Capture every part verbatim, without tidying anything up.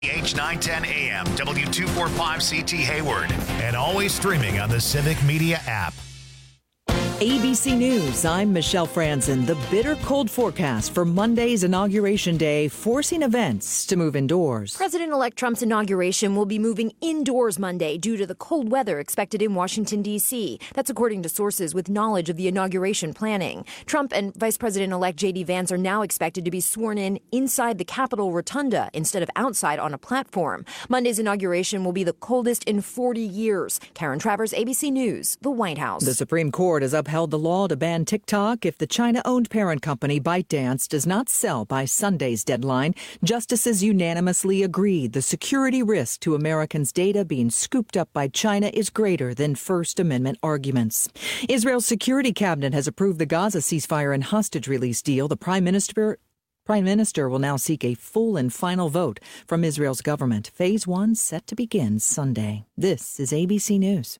H nine ten A M, W two forty-five C T Hayward, and always streaming on the Civic Media app. A B C News, I'm Michelle Franzen. The bitter cold forecast for Monday's Inauguration Day, forcing events to move indoors. President-elect Trump's inauguration will be moving indoors Monday due to the cold weather expected in Washington, D C. That's according to sources with knowledge of the inauguration planning. Trump and Vice President-elect J D Vance are now expected to be sworn in inside the Capitol Rotunda instead of outside on a platform. Monday's inauguration will be the coldest in forty years. Karen Travers, A B C News, the White House. The Supreme Court has upheld the law to ban TikTok if the China-owned parent company ByteDance does not sell by Sunday's deadline. Justices unanimously agreed the security risk to Americans' data being scooped up by China is greater than First Amendment arguments. Israel's security cabinet has approved the Gaza ceasefire and hostage release deal. The Prime Minister Prime Minister will now seek a full and final vote from Israel's government. Phase one set to begin Sunday. This is A B C News.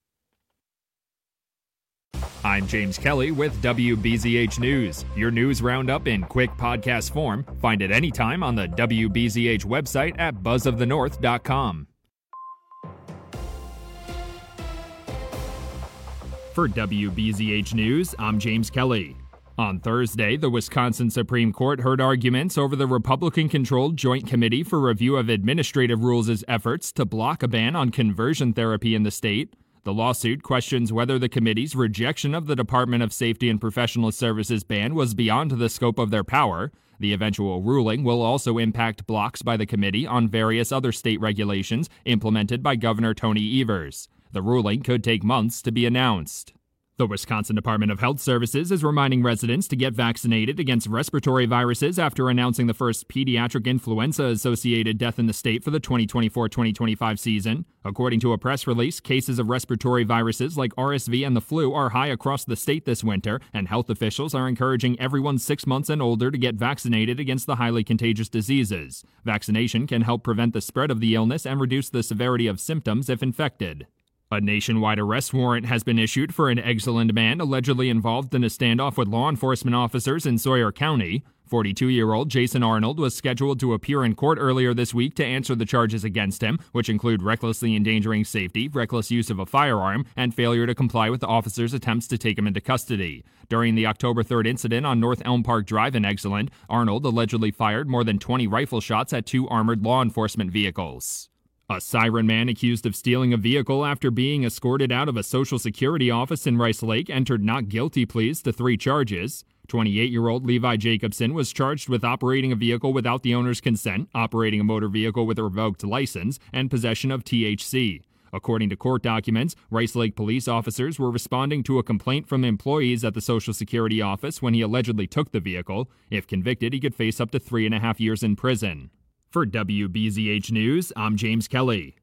I'm James Kelly with W B Z H News, your news roundup in quick podcast form. Find it anytime on the W B Z H website at buzz of the north dot com. For W B Z H News, I'm James Kelly. On Thursday, the Wisconsin Supreme Court heard arguments over the Republican-controlled Joint Committee for Review of Administrative Rules' efforts to block a ban on conversion therapy in the state. The lawsuit questions whether the committee's rejection of the Department of Safety and Professional Services ban was beyond the scope of their power. The eventual ruling will also impact blocks by the committee on various other state regulations implemented by Governor Tony Evers. The ruling could take months to be announced. The Wisconsin Department of Health Services is reminding residents to get vaccinated against respiratory viruses after announcing the first pediatric influenza-associated death in the state for the twenty twenty-four twenty twenty-five season. According to a press release, cases of respiratory viruses like R S V and the flu are high across the state this winter, and health officials are encouraging everyone six months and older to get vaccinated against the highly contagious diseases. Vaccination can help prevent the spread of the illness and reduce the severity of symptoms if infected. A nationwide arrest warrant has been issued for an Exeland man allegedly involved in a standoff with law enforcement officers in Sawyer County. forty-two-year-old Jason Arnold was scheduled to appear in court earlier this week to answer the charges against him, which include recklessly endangering safety, reckless use of a firearm, and failure to comply with the officers' attempts to take him into custody. During the October third incident on North Elm Park Drive in Exeland, Arnold allegedly fired more than twenty rifle shots at two armored law enforcement vehicles. A Siren man accused of stealing a vehicle after being escorted out of a Social Security office in Rice Lake entered not guilty pleas to three charges. twenty-eight-year-old Levi Jacobson was charged with operating a vehicle without the owner's consent, operating a motor vehicle with a revoked license, and possession of T H C. According to court documents, Rice Lake police officers were responding to a complaint from employees at the Social Security office when he allegedly took the vehicle. If convicted, he could face up to three and a half years in prison. For W B Z H News, I'm James Kelly.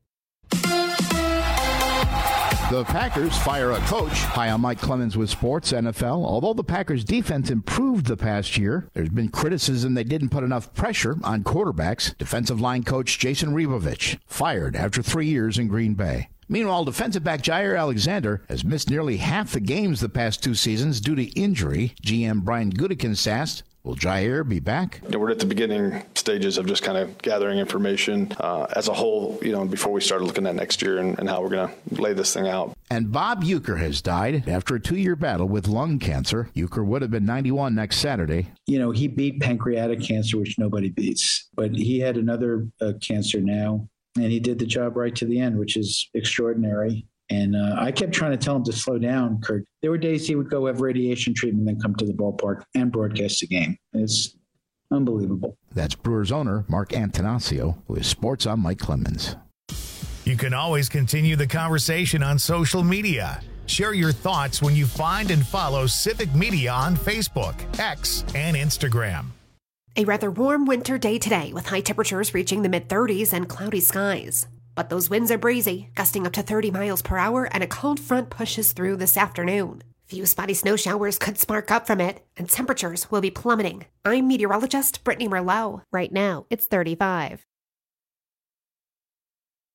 The Packers fire a coach. Hi, I'm Mike Clemens with Sports N F L. Although the Packers' defense improved the past year, there's been criticism they didn't put enough pressure on quarterbacks. Defensive line coach Jason Rebovich fired after three years in Green Bay. Meanwhile, defensive back Jair Alexander has missed nearly half the games the past two seasons due to injury. G M Brian Gutekunst asked, will Jair be back? You know, we're at the beginning stages of just kind of gathering information uh, as a whole, you know, before we started looking at next year and, and how we're going to lay this thing out. And Bob Uecker has died after a two-year battle with lung cancer. Uecker would have been ninety-one next Saturday. You know, he beat pancreatic cancer, which nobody beats. But he had another uh, cancer now, and he did the job right to the end, which is extraordinary. And uh, I kept trying to tell him to slow down, Kurt. There were days he would go have radiation treatment, then come to the ballpark and broadcast the game. It's unbelievable. That's Brewers owner Mark Antanasio with Sports on Mike Clemens. You can always continue the conversation on social media. Share your thoughts when you find and follow Civic Media on Facebook, X, and Instagram. A rather warm winter day today with high temperatures reaching the mid-thirties and cloudy skies. But those winds are breezy, gusting up to thirty miles per hour, and a cold front pushes through this afternoon. Few spotty snow showers could spark up from it, and temperatures will be plummeting. I'm meteorologist Brittany Merlot. Right now, it's thirty-five.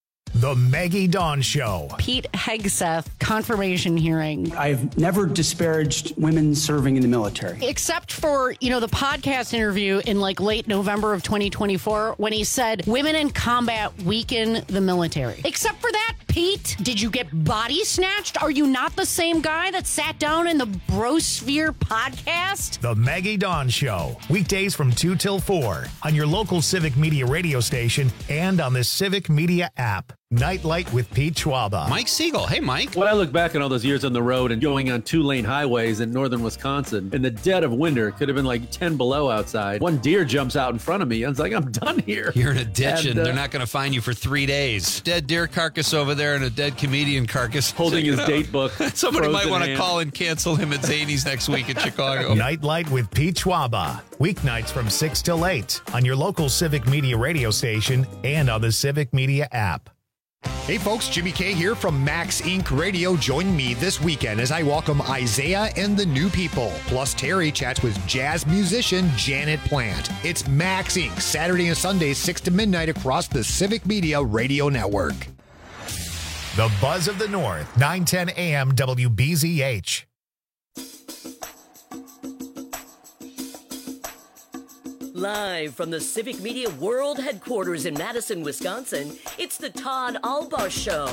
The Maggie Dawn Show. Pete Hegseth confirmation hearing. I've never disparaged women serving in the military. Except for, you know, the podcast interview in like late November of twenty twenty-four when he said women in combat weaken the military. Except for that, Pete, did you get body snatched? Are you not the same guy that sat down in the Brosphere podcast? The Maggie Dawn Show. Weekdays from two till four on your local Civic Media radio station and on the Civic Media app. Nightlight with Pete Schwaba. Mike Siegel. Hey, Mike. When I look back on all those years on the road and going on two-lane highways in northern Wisconsin, in the dead of winter, it could have been like ten below outside. One deer jumps out in front of me. I was like, I'm done here. You're in a ditch, and, and uh, they're not going to find you for three days. Dead deer carcass over there and a dead comedian carcass. Holding his date book. Somebody might want to call and cancel him at Zany's next week in Chicago. Nightlight with Pete Schwaba. Weeknights from six till eight on your local Civic Media radio station and on the Civic Media app. Hey folks, Jimmy K here from Max Incorporated. Radio. Join me this weekend as I welcome Isaiah and the New People. Plus Terry chats with jazz musician Janet Plant. It's Max Incorporated. Saturday and Sunday, six to midnight across the Civic Media Radio Network. The Buzz of the North, nine ten a.m. W B Z H. Live from the Civic Media World Headquarters in Madison, Wisconsin, it's the Todd Albaugh Show.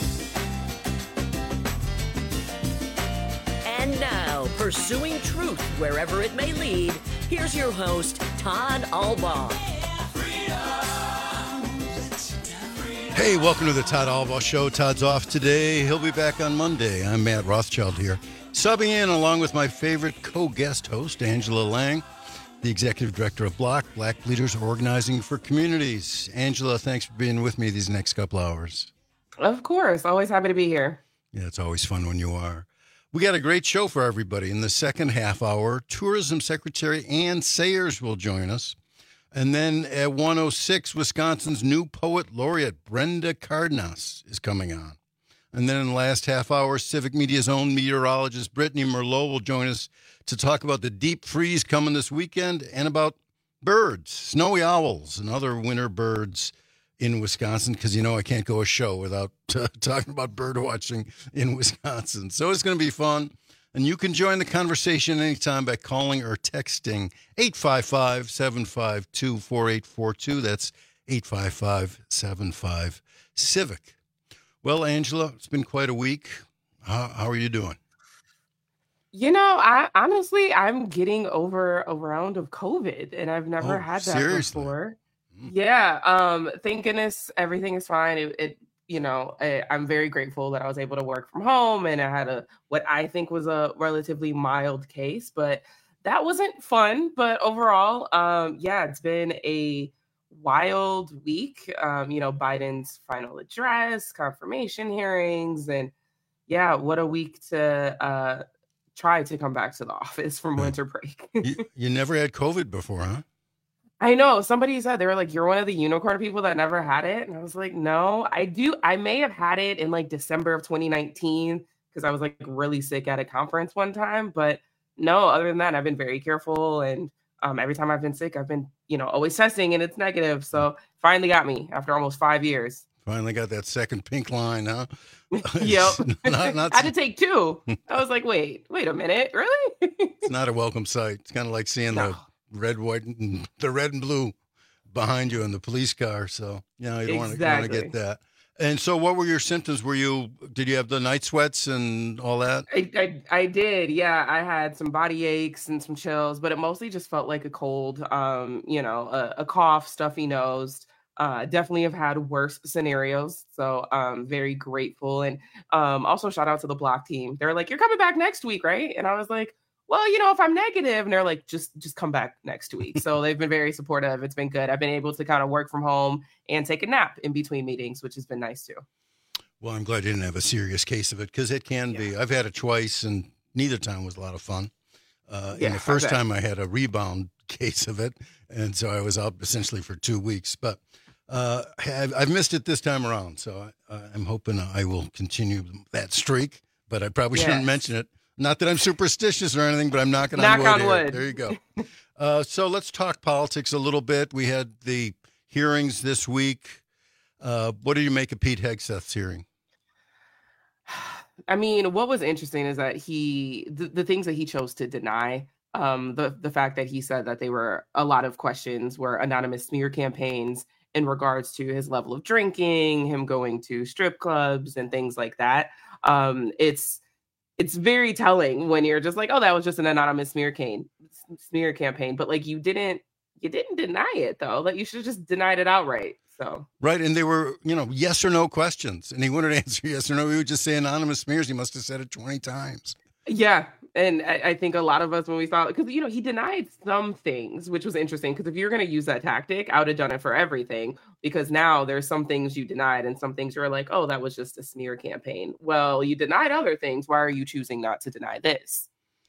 And now, pursuing truth wherever it may lead, here's your host, Todd Albaugh. Hey, welcome to the Todd Albaugh Show. Todd's off today. He'll be back on Monday. I'm Matt Rothschild here, subbing in along with my favorite co-guest host, Angela Lang, the Executive Director of Block, Black Leaders Organizing for Communities. Angela, thanks for being with me these next couple hours. Of course. Always happy to be here. Yeah, it's always fun when you are. We got a great show for everybody. In the second half hour, Tourism Secretary Ann Sayers will join us. And then at one oh six, Wisconsin's new poet laureate, Brenda Cardenas, is coming on. And then in the last half hour, Civic Media's own meteorologist, Brittany Merlot, will join us to talk about the deep freeze coming this weekend and about birds, snowy owls, and other winter birds in Wisconsin, because, you know, I can't go a show without uh, talking about bird watching in Wisconsin. So it's going to be fun. And you can join the conversation anytime by calling or texting eight five five, seven five two, four eight four two. That's eight five five, seven five, CIVIC. Well, Angela, it's been quite a week. How, how are you doing? You know, I honestly, I'm getting over a round of COVID, and I've never oh, had that seriously? before. Mm. Yeah. Um, thank goodness everything is fine. It, it you know, I, I'm very grateful that I was able to work from home, and I had a what I think was a relatively mild case, but that wasn't fun. But overall, um, yeah, it's been a wild week. Um, you know, Biden's final address, confirmation hearings, and yeah, what a week to uh, try to come back to the office from winter break. you, you never had COVID before, huh? I know. Somebody said, they were like, you're one of the unicorn people that never had it. And I was like, no, I do. I may have had it in like December of twenty nineteen because I was like really sick at a conference one time. But no, other than that, I've been very careful. And um, every time I've been sick, I've been, you know, always testing and it's negative. So finally got me after almost five years. Finally got that second pink line, huh? Yep. not, not, I had to take two. I was like, wait, wait a minute. Really? It's not a welcome sight. It's kind of like seeing no. the red, white, and the red and blue behind you in the police car. So, you know, you don't want to get that. And so what were your symptoms? Were you, did you have the night sweats and all that? I, I, I did. Yeah. I had some body aches and some chills, but it mostly just felt like a cold, um, you know, a, a cough, stuffy nose. Uh, definitely have had worse scenarios. So um, very grateful. And um, also shout out to the Block team. They're like, you're coming back next week, right? And I was like, well, you know, if I'm negative, and they're like, just, just come back next week. So they've been very supportive. It's been good. I've been able to kind of work from home and take a nap in between meetings, which has been nice too. Well, I'm glad you didn't have a serious case of it, because it can yeah. be. I've had it twice, and neither time was a lot of fun. Uh, yeah, and the first okay. time I had a rebound case of it, and so I was out essentially for two weeks. But uh, I've, I've missed it this time around, so I, I'm hoping I will continue that streak. But I probably yes. shouldn't mention it. Not that I'm superstitious or anything, but I'm knocking Knock on wood. on wood. There you go. uh, so let's talk politics a little bit. We had the hearings this week. Uh, what do you make of Pete Hegseth's hearing? I mean, what was interesting is that he, the, the things that he chose to deny, um, the, the fact that he said that they were, a lot of questions were anonymous smear campaigns in regards to his level of drinking, him going to strip clubs and things like that. Um, it's, it's very telling when you're just like, oh, that was just an anonymous smear campaign, smear campaign. But like, you didn't, you didn't deny it though. Like you should have just denied it outright. So. Right. And they were, you know, yes or no questions. And he wouldn't answer yes or no. He would just say anonymous smears. He must have said it twenty times. Yeah. And I, I think a lot of us, when we saw it, because, you know, he denied some things, which was interesting. Because if you're going to use that tactic, I would have done it for everything. Because now there's some things you denied and some things you're like, oh, that was just a smear campaign. Well, you denied other things. Why are you choosing not to deny this?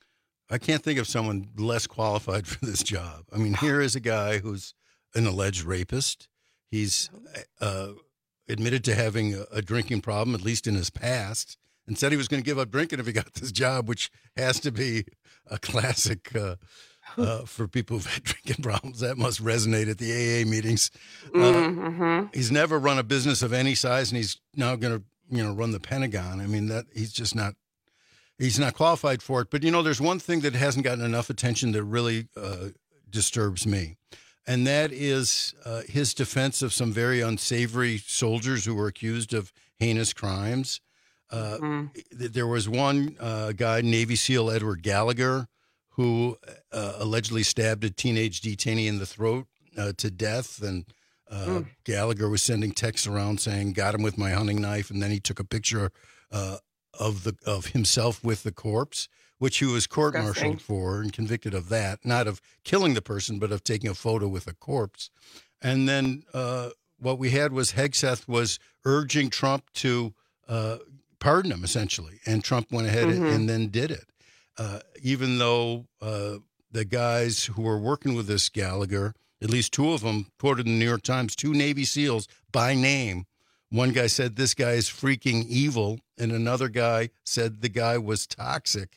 I can't think of someone less qualified for this job. I mean, here is a guy who's an alleged rapist. He's uh, admitted to having a, a drinking problem, at least in his past, and said he was going to give up drinking if he got this job, which has to be a classic uh, uh, for people who've had drinking problems. That must resonate at the A A meetings. Uh, mm-hmm. He's never run a business of any size, and he's now going to, you know, run the Pentagon. I mean, that he's just not. He's not qualified for it. But, you know, there's one thing that hasn't gotten enough attention that really uh, disturbs me. And that is uh, his defense of some very unsavory soldiers who were accused of heinous crimes. Uh, mm. th- there was one uh, guy, Navy SEAL Edward Gallagher, who uh, allegedly stabbed a teenage detainee in the throat uh, to death. And uh, mm. Gallagher was sending texts around saying, got him with my hunting knife. And then he took a picture uh, of the of himself with the corpse, which he was court-martialed for and convicted of that, not of killing the person, but of taking a photo with a corpse. And then uh, what we had was Hegseth was urging Trump to uh, pardon him, essentially. And Trump went ahead mm-hmm. and then did it. Uh, even though uh, the guys who were working with this Gallagher, at least two of them, quoted in the New York Times, two Navy SEALs by name. One guy said this guy is freaking evil, and another guy said the guy was toxic.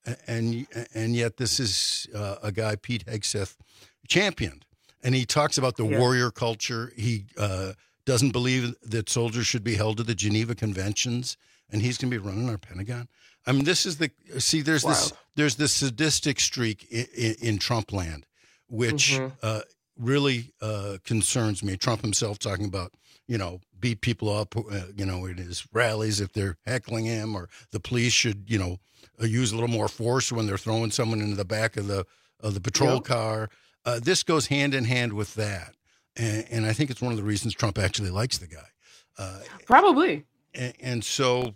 And and yet this is uh, a guy Pete Hegseth championed. And he talks about the yeah. warrior culture. He uh, doesn't believe that soldiers should be held to the Geneva Conventions, and he's going to be running our Pentagon. I mean, this is the – see, there's wow. this there's this sadistic streak in, in, in Trump land, which mm-hmm. uh, really uh, concerns me. Trump himself talking about, you know, beat people up, uh, you know, in his rallies if they're heckling him, or the police should, you know, uh, use a little more force when they're throwing someone into the back of the of the patrol yep. car. Uh, this goes hand in hand with that, and, and I think it's one of the reasons Trump actually likes the guy. Uh, Probably. And, and so,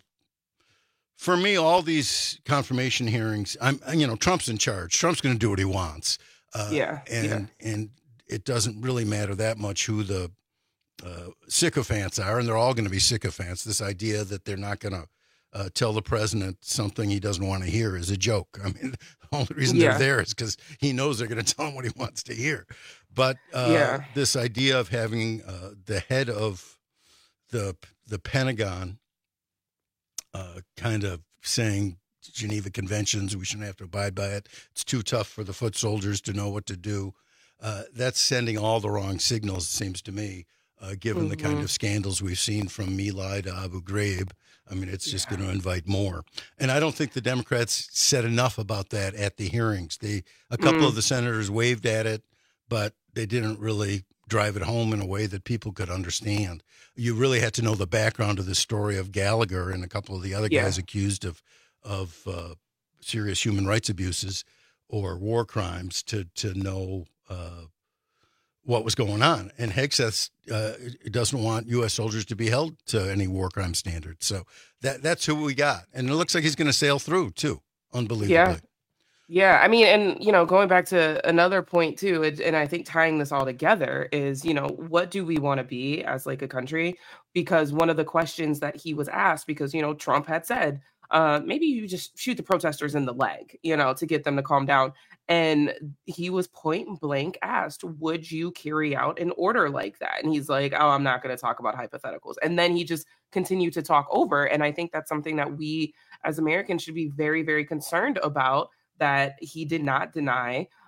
for me, all these confirmation hearings, I'm, you know, Trump's in charge. Trump's going to do what he wants. Uh, yeah. And yeah. and it doesn't really matter that much who the Uh, sycophants are, and they're all going to be sycophants. This idea that they're not going to uh, tell the president something he doesn't want to hear is a joke. I mean, the only reason yeah. they're there is because he knows they're going to tell him what he wants to hear. But uh, yeah. this idea of having uh, the head of the the Pentagon uh, kind of saying Geneva Conventions, we shouldn't have to abide by it. It's too tough for the foot soldiers to know what to do. Uh, that's sending all the wrong signals, it seems to me. Uh, given mm-hmm. the kind of scandals we've seen from My Lai to Abu Ghraib, I mean, it's just yeah. going to invite more. And I don't think the Democrats said enough about that at the hearings. They, a couple mm. of the senators waved at it, but they didn't really drive it home in a way that people could understand. You really had to know the background of the story of Gallagher and a couple of the other yeah. guys accused of of uh, serious human rights abuses or war crimes to to know uh, what was going on. And Hegseth uh, doesn't want U S soldiers to be held to any war crime standards. So that that's who we got. And it looks like he's going to sail through, too. Unbelievably. Yeah. Yeah. I mean, and, you know, going back to another point, too, and, and I think tying this all together is, you know, what do we want to be as like a country? Because one of the questions that he was asked, because, you know, Trump had said, uh, maybe you just shoot the protesters in the leg, you know, to get them to calm down. And he was point blank asked, would you carry out an order like that? And he's like, oh, I'm not going to talk about hypotheticals. And then he just continued to talk over. And I think that's something that we as Americans should be very, very concerned about, that he did not deny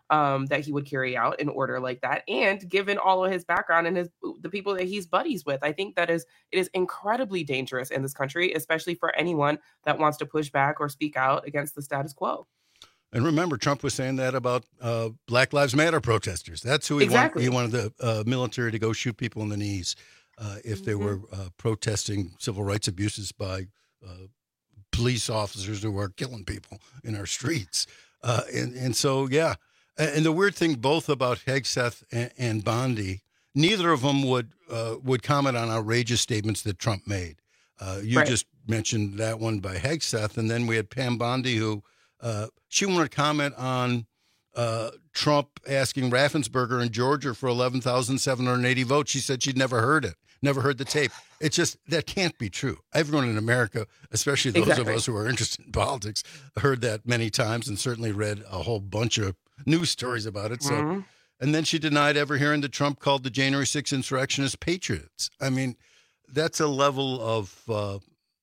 um, that he would carry out an order like that. And given all of his background and his the people that he's buddies with, I think that is it is incredibly dangerous in this country, especially for anyone that wants to push back or speak out against the status quo. And remember, Trump was saying that about uh, Black Lives Matter protesters. That's who he, exactly. want, he wanted the uh, military to go shoot people in the knees uh, if they mm-hmm. were uh, protesting civil rights abuses by uh, police officers who are killing people in our streets. Uh, and, and so, yeah. And the weird thing both about Hegseth and, and Bondi, neither of them would uh, would comment on outrageous statements that Trump made. Uh, you right. just mentioned that one by Hegseth, and then we had Pam Bondi who uh, she wanted to comment on uh, Trump asking Raffensperger in Georgia for eleven thousand seven hundred eighty votes. She said she'd never heard it, never heard the tape. It's just, that can't be true. Everyone in America, especially those exactly. of us who are interested in politics, heard that many times and certainly read a whole bunch of news stories about it. So, mm-hmm. and then she denied ever hearing that Trump called the January sixth insurrectionists patriots. I mean, that's a level of uh,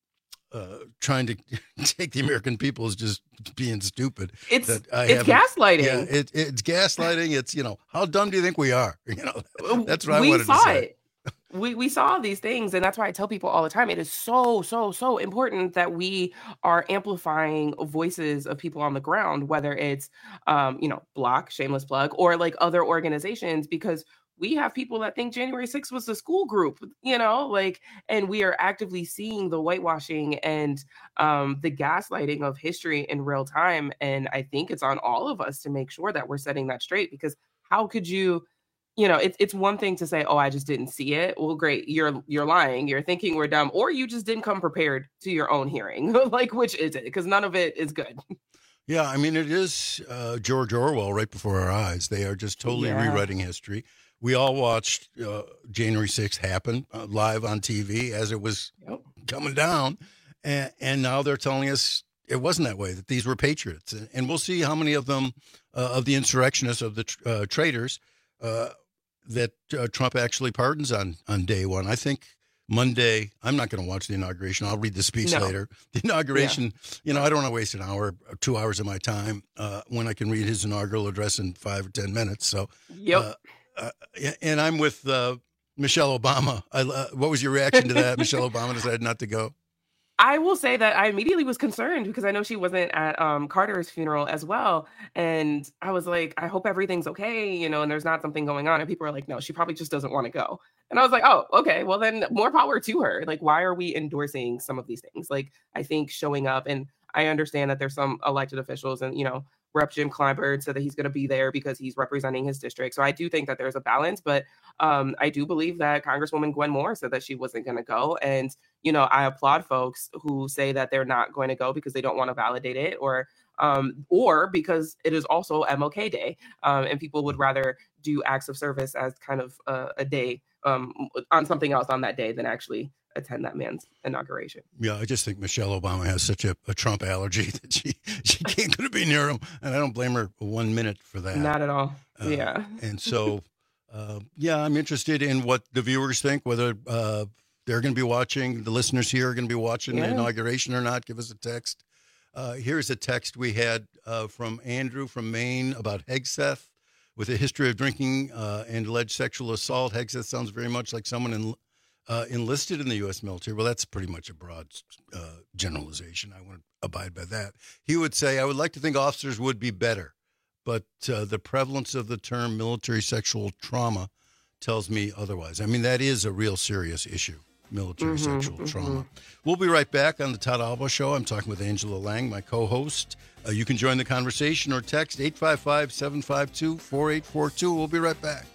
uh, trying to take the American people as just being stupid. It's that I it's gaslighting. Yeah, it, it's gaslighting. It's, you know, how dumb do you think we are? You know, that's what I we wanted saw to say. It. We we saw these things, and that's why I tell people all the time, it is so, so, so important that we are amplifying voices of people on the ground, whether it's, um, you know, Block, shameless plug, or like other organizations, because we have people that think January sixth was a school group, you know, like, and we are actively seeing the whitewashing and um, the gaslighting of history in real time. And I think it's on all of us to make sure that we're setting that straight, because how could you, you know, it's it's one thing to say, oh, I just didn't see it. Well, great. You're you're lying. You're thinking we're dumb, or you just didn't come prepared to your own hearing. Like, which is it? Because none of it is good. Yeah, I mean, it is uh, George Orwell right before our eyes. They are just totally Yeah. rewriting history. We all watched uh, January sixth happen uh, live on T V as it was Yep. coming down. And, and now they're telling us it wasn't that way, that these were patriots. And, and we'll see how many of them, uh, of the insurrectionists, of the tr- uh, traitors, uh, that uh, Trump actually pardons on, on day one. I think Monday, I'm not going to watch the inauguration. I'll read the speech No. later. The inauguration, you know, I don't want to waste an hour or two hours of my time uh, when I can read his inaugural address in five or ten minutes. So, Yep. uh, uh, and I'm with uh, Michelle Obama. I, uh, what was your reaction to that? Michelle Obama decided not to go. I will say that I immediately was concerned because I know she wasn't at um, Carter's funeral as well. And I was like, I hope everything's okay, you know, and there's not something going on. And people are like, no, she probably just doesn't want to go. And I was like, oh, okay, well then more power to her. Like, why are we endorsing some of these things? Like, I think showing up, and I understand that there's some elected officials and, you know, Rep Jim Clyburn said that he's going to be there because he's representing his district. So I do think that there's a balance, but um, I do believe that Congresswoman Gwen Moore said that she wasn't going to go. And, you know, I applaud folks who say that they're not going to go because they don't want to validate it, or um, or because it is also M L K Day, um, and people would rather do acts of service as kind of a, a day um, on something else on that day than actually attend that man's inauguration. Yeah, I just think Michelle Obama has such a, a Trump allergy that she, she can't going to be near him. And I don't blame her one minute for that. Not at all. Uh, yeah. And so, uh, yeah, I'm interested in what the viewers think, whether uh, they're going to be watching, the listeners here are going to be watching Yeah. the inauguration or not. Give us a text. Uh, here's a text we had uh, from Andrew from Maine about Hegseth. With a history of drinking uh, and alleged sexual assault, Hegseth sounds very much like someone in Uh, enlisted in the U S military. Well, that's pretty much a broad uh, generalization. I want to abide by that. He would say, I would like to think officers would be better, but uh, the prevalence of the term military sexual trauma tells me otherwise. I mean, that is a real serious issue, military Mm-hmm, sexual mm-hmm. trauma. We'll be right back on the Todd Alba Show. I'm talking with Angela Lang, my co-host. Uh, you can join the conversation or text eight five five, seven five two, four eight four two. We'll be right back.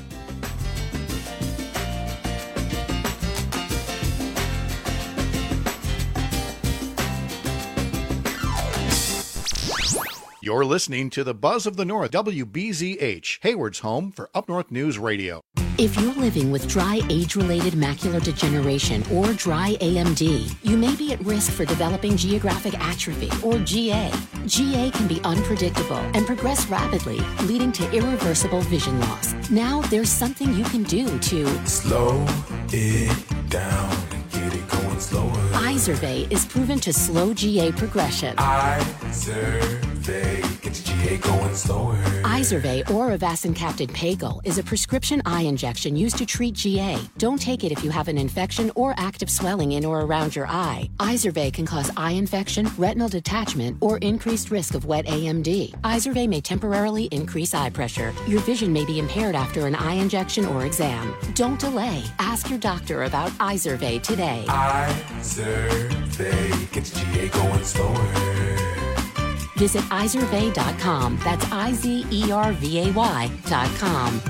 You're listening to the Buzz of the North, W B Z H, Hayward's home for Up North News Radio. If you're living with dry age-related macular degeneration or dry A M D, you may be at risk for developing geographic atrophy or G A. G A can be unpredictable and progress rapidly, leading to irreversible vision loss. Now there's something you can do to slow it down and get it going slower. Izervay is proven to slow G A progression. Izervay, get your A going slower. Izervay or avacincaptad Pagel is a prescription eye injection used to treat G A. Don't take it if you have an infection or active swelling in or around your eye. Izervay can cause eye infection, retinal detachment, or increased risk of wet A M D. Izervay may temporarily increase eye pressure. Your vision may be impaired after an eye injection or exam. Don't delay. Ask your doctor about Izervay today. Izervay gets G A going slower. Visit Izervay dot com. That's I Z E R V A Y dot com.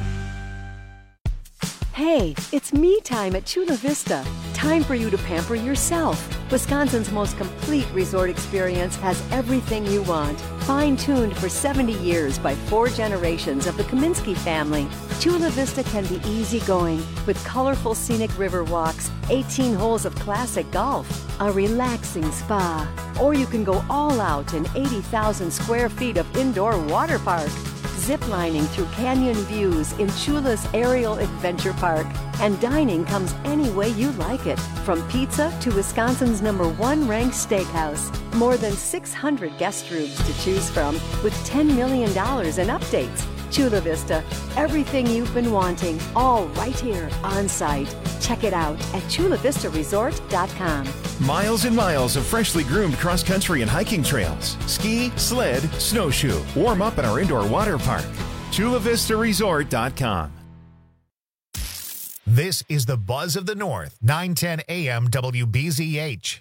Hey, it's me time at Chula Vista. Time for you to pamper yourself. Wisconsin's most complete resort experience has everything you want. Fine-tuned for seventy years by four generations of the Kaminsky family, Chula Vista can be easygoing with colorful scenic river walks, eighteen holes of classic golf, a relaxing spa, or you can go all out in eighty thousand square feet of indoor water park. Ziplining through canyon views in Chula's Aerial Adventure Park. And dining comes any way you like it, from pizza to Wisconsin's number one ranked steakhouse. More than six hundred guest rooms to choose from with ten million dollars in updates. Chula Vista, everything you've been wanting, all right here on site. Check it out at chula vista resort dot com. Miles and miles of freshly groomed cross-country and hiking trails. Ski, sled, snowshoe. Warm up at our indoor water park. chula vista resort dot com. This is the Buzz of the North, nine ten A M W B Z H.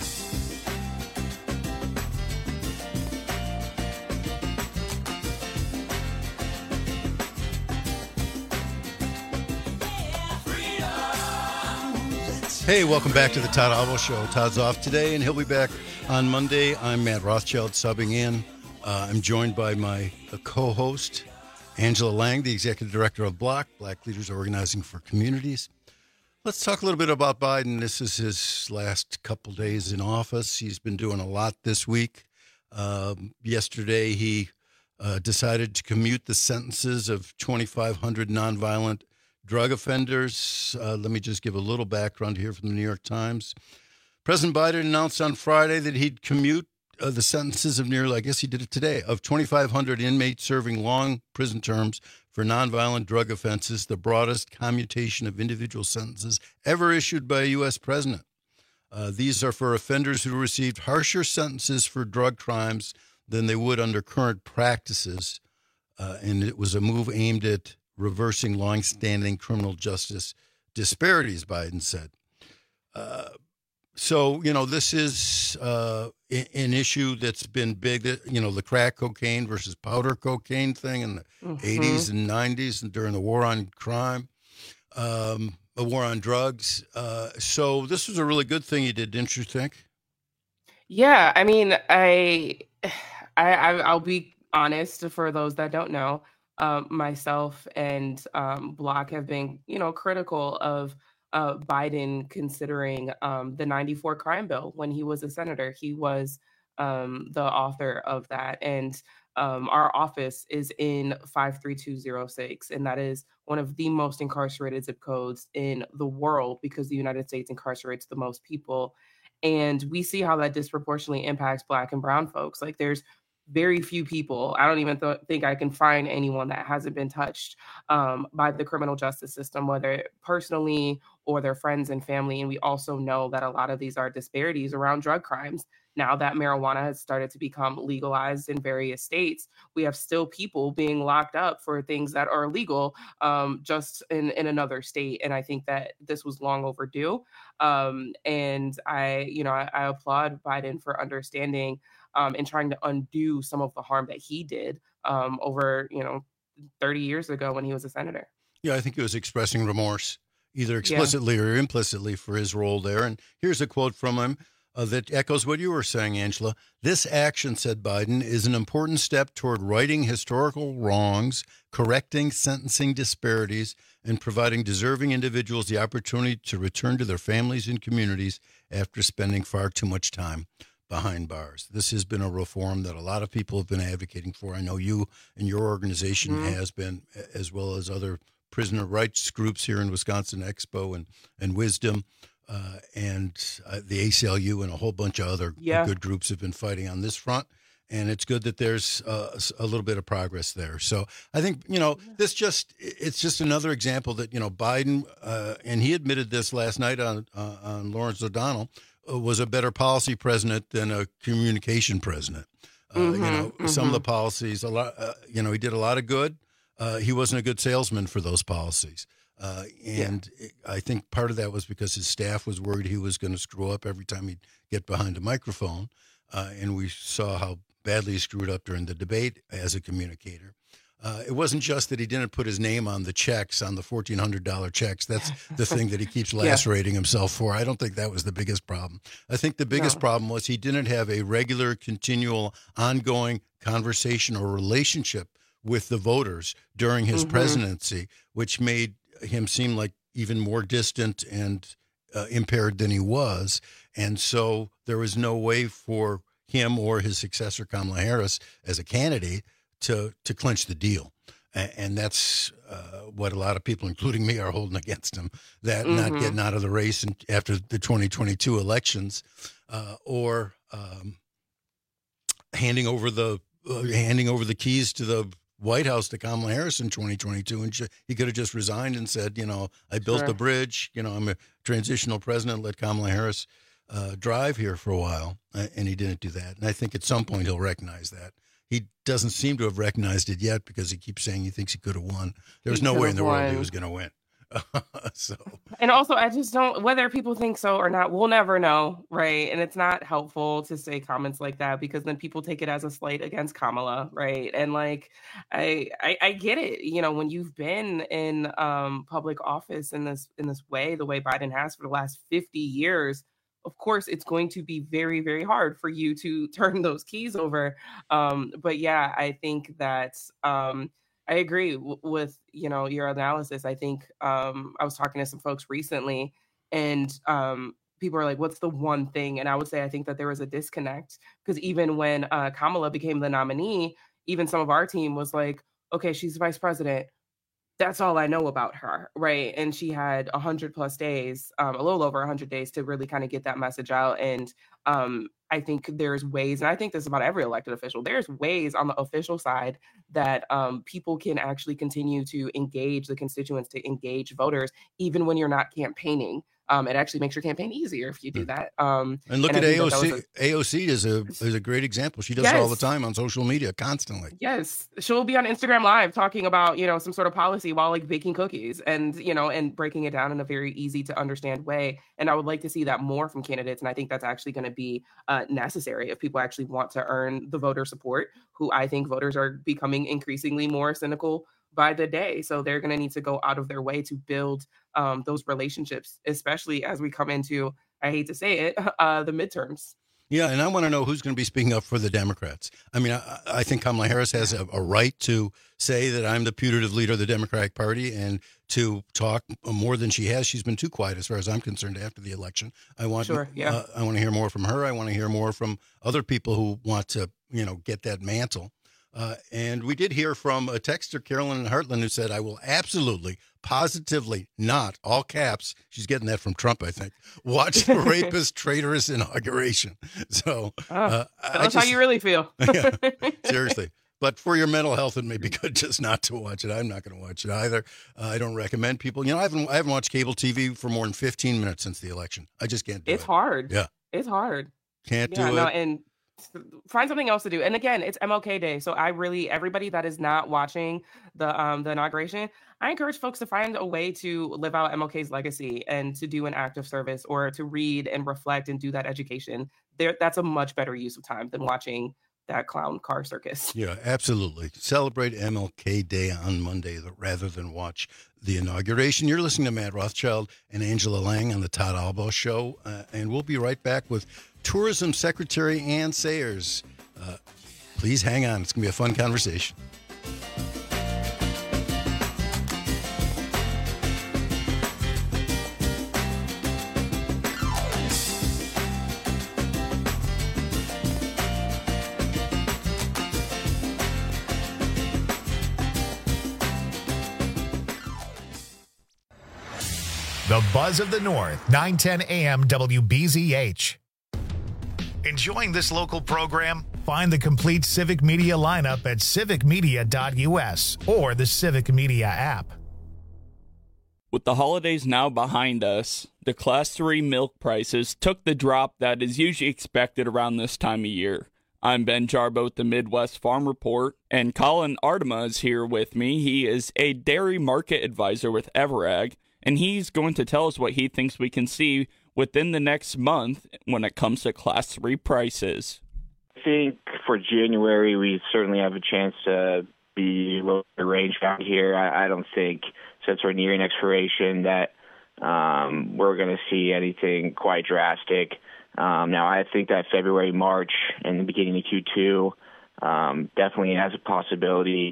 Hey, welcome back to the Todd Albo Show. Todd's off today, and he'll be back on Monday. I'm Matt Rothschild, subbing in. Uh, I'm joined by my uh, co-host, Angela Lang, the Executive Director of Block, Black Leaders Organizing for Communities. Let's talk a little bit about Biden. This is his last couple days in office. He's been doing a lot this week. Um, yesterday, he uh, decided to commute the sentences of twenty-five hundred nonviolent drug offenders. Uh, let me just give a little background here from the New York Times. President Biden announced on Friday that he'd commute uh, the sentences of nearly, I guess he did it today, of twenty-five hundred inmates serving long prison terms for nonviolent drug offenses, the broadest commutation of individual sentences ever issued by a U S president. Uh, these are for offenders who received harsher sentences for drug crimes than they would under current practices. Uh, and it was a move aimed at reversing longstanding criminal justice disparities, Biden said. Uh, so, you know, this is uh, an issue that's been big, that, you know, the crack cocaine versus powder cocaine thing in the mm-hmm. eighties and nineties and during the war on crime, um, the war on drugs. Uh, so this was a really good thing he did, didn't you think? Yeah, I mean, I, I, I'll be honest for those that don't know. Um, myself and um, Block have been, you know, critical of uh, Biden considering um, the ninety-four crime bill when he was a senator. He was um, the author of that. And um, our office is in five three two zero six. And that is one of the most incarcerated zip codes in the world because the United States incarcerates the most people. And we see how that disproportionately impacts Black and brown folks. Like there's very few people. I don't even th- think I can find anyone that hasn't been touched um, by the criminal justice system, whether personally or their friends and family. And we also know that a lot of these are disparities around drug crimes. Now that marijuana has started to become legalized in various states, we have still people being locked up for things that are illegal um, just in, in another state. And I think that this was long overdue. Um, and I, you know, I, I applaud Biden for understanding Um, and trying to undo some of the harm that he did um, over, you know, thirty years ago when he was a senator. Yeah, I think he was expressing remorse, either explicitly yeah. or implicitly, for his role there. And here's a quote from him uh, that echoes what you were saying, Angela. "This action," said Biden, "is an important step toward righting historical wrongs, correcting sentencing disparities, and providing deserving individuals the opportunity to return to their families and communities after spending far too much time behind bars." This has been a reform that a lot of people have been advocating for. I know you and your organization mm-hmm. has been, as well as other prisoner rights groups here in Wisconsin, Expo and, and Wisdom, uh, and uh, the A C L U and a whole bunch of other yeah. good groups have been fighting on this front. and it's good that there's uh, a little bit of progress there. So I think, you know, this just, it's just another example that, you know, Biden, uh, and he admitted this last night on, uh, on Lawrence O'Donnell, uh, was a better policy president than a communication president. Uh, Mm-hmm, you know, mm-hmm. some of the policies, a lot, uh, you know, he did a lot of good. Uh, he wasn't a good salesman for those policies. Uh, and yeah. I think part of that was because his staff was worried he was going to screw up every time he'd get behind a microphone. Uh, and we saw how badly he screwed up during the debate as a communicator. Uh, it wasn't just that he didn't put his name on the checks, on the fourteen hundred dollars checks. That's the thing that he keeps lacerating yeah. himself for. I don't think that was the biggest problem. I think the biggest no. problem was he didn't have a regular, continual, ongoing conversation or relationship with the voters during his mm-hmm. presidency, which made him seem like even more distant and uh, impaired than he was. And so there was no way for him or his successor, Kamala Harris, as a candidate to to clinch the deal. And, and that's uh, what a lot of people, including me, are holding against him, that mm-hmm. not getting out of the race in, after the twenty twenty-two elections uh, or um, handing over the uh, handing over the keys to the White House to Kamala Harris in twenty twenty-two, and he could have just resigned and said, you know, I built Sure. the bridge. You know, I'm a transitional president. Let Kamala Harris uh, drive here for a while, and he didn't do that. And I think at some point he'll recognize that. He doesn't seem to have recognized it yet because he keeps saying he thinks he could have won. There's He no could way in have the world he won. was going to win. so And also, I just don't, whether people think so or not, we'll never know, right? And it's not helpful to say comments like that because then people take it as a slight against Kamala, right? And like, I, I, I get it. You know, when you've been in um, public office in this in this way, the way Biden has for the last fifty years, of course, it's going to be very, very hard for you to turn those keys over. Um, but yeah, I think that. Um, I agree w- with, you know, your analysis. I think um, I was talking to some folks recently and um, people are like, what's the one thing? And I would say, I think that there was a disconnect because even when uh, Kamala became the nominee, even some of our team was like, okay, she's vice president. That's all I know about her, right? And she had one hundred plus days, um, a little over one hundred days to really kind of get that message out. And um, I think there's ways, and I think this is about every elected official, there's ways on the official side that um, people can actually continue to engage the constituents, to engage voters, even when you're not campaigning. Um, it actually makes your campaign easier if you do that. Um, and look and at I A O think that C. that was A O C is a is a great example. She does it all the Yes. time on social media, constantly. Yes, she'll be on Instagram Live talking about, you know, some sort of policy while like baking cookies and, you know, and breaking it down in a very easy to understand way. And I would like to see that more from candidates. And I think that's actually going to be uh, necessary if people actually want to earn the voter support, who I think voters are becoming increasingly more cynical by the day. So they're going to need to go out of their way to build um, those relationships, especially as we come into, I hate to say it, uh, the midterms. Yeah, and I want to know who's going to be speaking up for the Democrats. I mean, I, I think Kamala Harris has a, a right to say that I'm the putative leader of the Democratic Party and to talk more than she has. She's been too quiet as far as I'm concerned after the election. I want, Sure, yeah. uh, I want to hear more from her. I want to hear more from other people who want to, you know, get that mantle. Uh, and we did hear from a texter, Carolyn Hartland, who said, I will absolutely, positively not, all caps, she's getting that from Trump, I think, watch the rapist, traitorous inauguration. So Oh, uh, tell I us how just- you really feel. yeah, seriously. But for your mental health, it may be good just not to watch it. I'm not going to watch it either. Uh, I don't recommend people. You know, I haven't I haven't watched cable T V for more than fifteen minutes since the election. I just can't do It's it. hard. Yeah, It's hard. can't Yeah, do no, it. and find something else to do. And again, it's M L K Day, so I really, everybody that is not watching the um the inauguration, I encourage folks to find a way to live out M L K's legacy and to do an act of service or to read and reflect and do that education. There, that's a much better use of time than watching that clown car circus. Yeah, absolutely. Celebrate M L K Day on Monday th- rather than watch the inauguration. You're listening to Matt Rothschild and Angela Lang on the Todd Albaugh Show, uh, and we'll be right back with Tourism Secretary Ann Sayers. Uh, please hang on. It's going to be a fun conversation. The Buzz of the North, nine ten a.m. W B Z H. Enjoying this local program? Find the complete Civic Media lineup at civic media dot u s or the Civic Media app. With the holidays now behind us, the Class three milk prices took the drop that is usually expected around this time of year. I'm Ben Jarbo with the Midwest Farm Report, and Colin Artema is here with me. He is a dairy market advisor with Everag, and he's going to tell us what he thinks we can see within the next month when it comes to Class three prices. I think for January, we certainly have a chance to be lower range out here. I, I don't think, since we're nearing expiration, that um, we're going to see anything quite drastic. Um, now, I think that February, March, and the beginning of Q two um, definitely has a possibility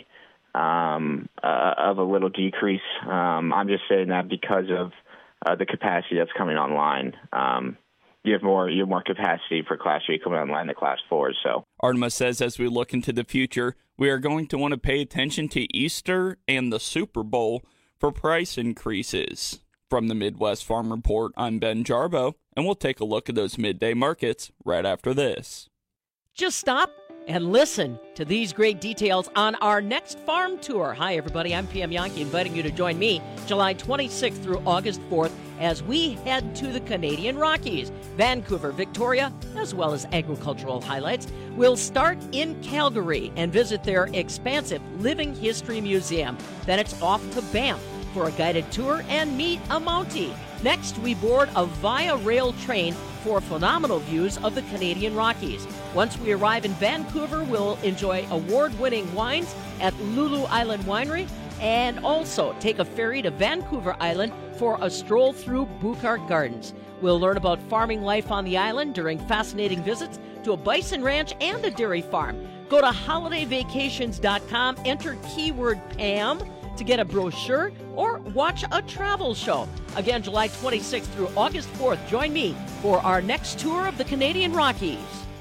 um, uh, of a little decrease. Um, I'm just saying that because of uh, the capacity that's coming online. Um, you have more you have more capacity for Class three coming online than Class four. So Artema says as we look into the future, we are going to want to pay attention to Easter and the Super Bowl for price increases. From the Midwest Farm Report, I'm Ben Jarbo, and we'll take a look at those midday markets right after this. Just stop and listen to these great details on our next farm tour. Hi, everybody. I'm P M Yankee, inviting you to join me July twenty-sixth through August fourth as we head to the Canadian Rockies, Vancouver, Victoria, as well as agricultural highlights. We'll start in Calgary and visit their expansive Living History Museum. Then it's off to Banff for a guided tour and meet a Mountie. Next, we board a Via Rail train for phenomenal views of the Canadian Rockies. Once we arrive in Vancouver, we'll enjoy award-winning wines at Lulu Island Winery and also take a ferry to Vancouver Island for a stroll through Buchart Gardens. We'll learn about farming life on the island during fascinating visits to a bison ranch and a dairy farm. Go to holiday vacations dot com, enter keyword Pam to get a brochure or watch a travel show. Again, July twenty-sixth through August fourth, join me for our next tour of the Canadian Rockies.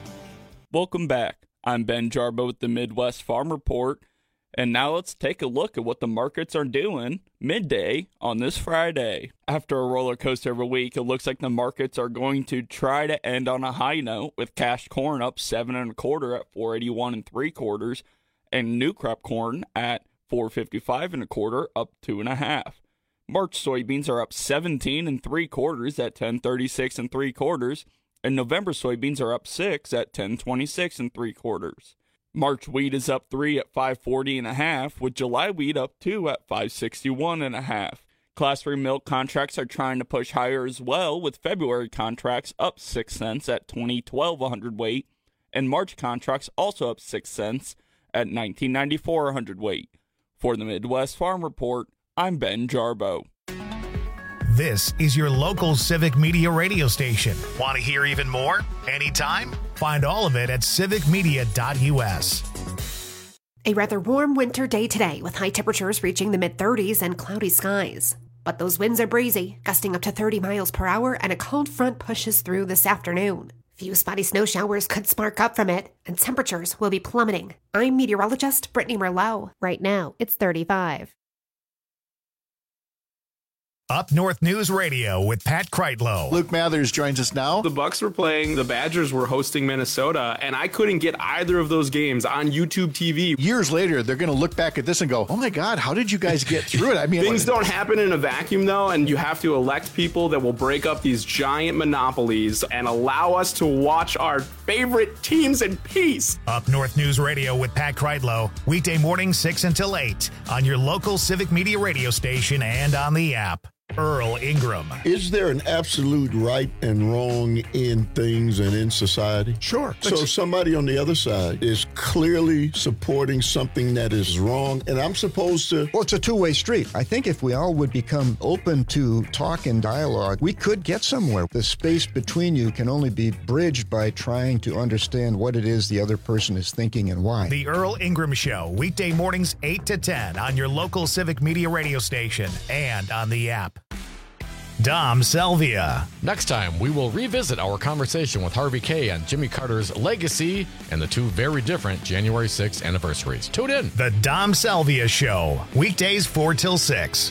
Welcome back. I'm Ben Jarbo with the Midwest Farm Report, and now let's take a look at what the markets are doing midday on this Friday. After a roller coaster of a week, it looks like the markets are going to try to end on a high note, with cash corn up seven and a quarter at four eighty-one and three quarters, and new crop corn at four fifty-five and a quarter, up two and a half. March soybeans are up seventeen and three quarters at ten thirty-six and three quarters, and November soybeans are up six at ten twenty-six and three quarters. March wheat is up three at five forty and a half, with July wheat up two at five sixty-one and a half. Class three milk contracts are trying to push higher as well, with February contracts up six cents at twenty twelve a hundredweight, and March contracts also up six cents at nineteen ninety-four a hundredweight. For the Midwest Farm Report, I'm Ben Jarbo. This is your local Civic Media radio station. Want to hear even more? Anytime? Find all of it at civic media dot u s. A rather warm winter day today with high temperatures reaching the mid thirties and cloudy skies. But those winds are breezy, gusting up to thirty miles per hour, and a cold front pushes through this afternoon. Few spotty snow showers could spark up from it, and temperatures will be plummeting. I'm meteorologist Brittany Merlot. Right now, it's thirty-five. Up North News Radio with Pat Kreitlow. Luke Mathers joins us now. The Bucks were playing, the Badgers were hosting Minnesota, and I couldn't get either of those games on YouTube T V. Years later, they're going to look back at this and go, oh my God, how did you guys get through it? I mean, things don't happen in a vacuum, though, and you have to elect people that will break up these giant monopolies and allow us to watch our favorite teams in peace. Up North News Radio with Pat Kreitlow, weekday morning six until eight on your local Civic Media radio station and on the app. Earl Ingram. Is there an absolute right and wrong in things and in society? Sure. So somebody on the other side is clearly supporting something that is wrong, and I'm supposed to... Well, it's a two-way street. I think if we all would become open to talk and dialogue, we could get somewhere. The space between you can only be bridged by trying to understand what it is the other person is thinking and why. The Earl Ingram Show, weekday mornings eight to ten on your local Civic Media radio station and on the app. Dom Salvia. Next time, we will revisit our conversation with Harvey Kaye on Jimmy Carter's legacy and the two very different January sixth anniversaries. Tune in. The Dom Salvia Show, weekdays four till six.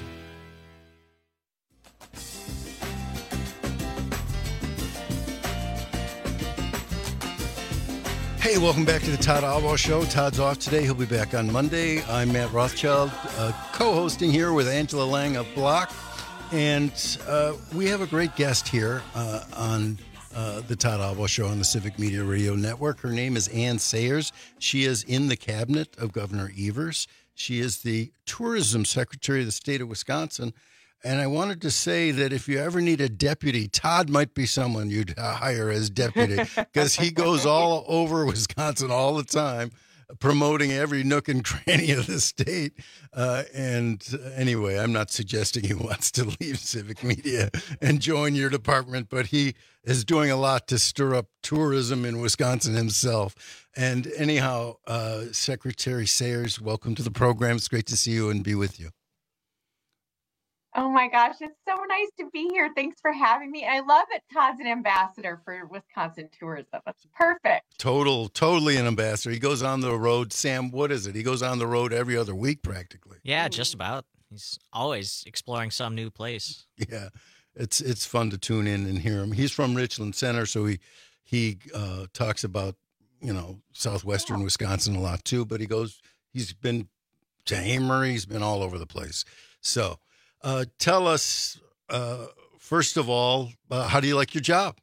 Hey, welcome back to the Todd Albaugh Show. Todd's off today. He'll be back on Monday. I'm Matt Rothschild, uh, co-hosting here with Angela Lang of Block. And uh, we have a great guest here uh, on uh, the Todd Albaugh Show on the Civic Media Radio Network. Her name is Ann Sayers. She is in the cabinet of Governor Evers. She is the Tourism Secretary of the state of Wisconsin. And I wanted to say that if you ever need a deputy, Todd might be someone you'd hire as deputy because he goes all over Wisconsin all the time, promoting every nook and cranny of the state. Uh, and anyway, I'm not suggesting he wants to leave Civic Media and join your department, but he is doing a lot to stir up tourism in Wisconsin himself. And anyhow, uh, Secretary Sayers, welcome to the program. It's great to see you and be with you. Oh my gosh, it's so nice to be here. Thanks for having me. I love it. Todd's an ambassador for Wisconsin tourism. That's perfect. Total, totally an ambassador. He goes on the road. Sam, what is it? He goes on the road every other week practically. Yeah, just about. He's always exploring some new place. Yeah, it's it's fun to tune in and hear him. He's from Richland Center, so he he uh, talks about, you know, southwestern Wisconsin a lot too. But he goes, he's been to Amory, he's been all over the place. So. Uh, tell us, uh, first of all, uh, how do you like your job?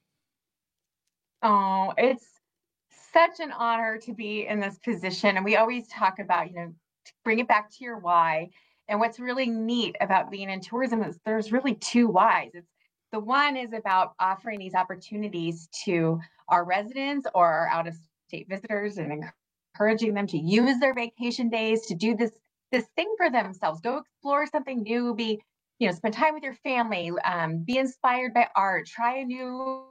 Oh, it's such an honor to be in this position. And we always talk about, you know, bring it back to your why. And what's really neat about being in tourism is there's really two whys. It's the one is about offering these opportunities to our residents or our out-of-state visitors and encouraging them to use their vacation days to do this this thing for themselves. Go explore something new, be, you know, spend time with your family, um, be inspired by art, try a new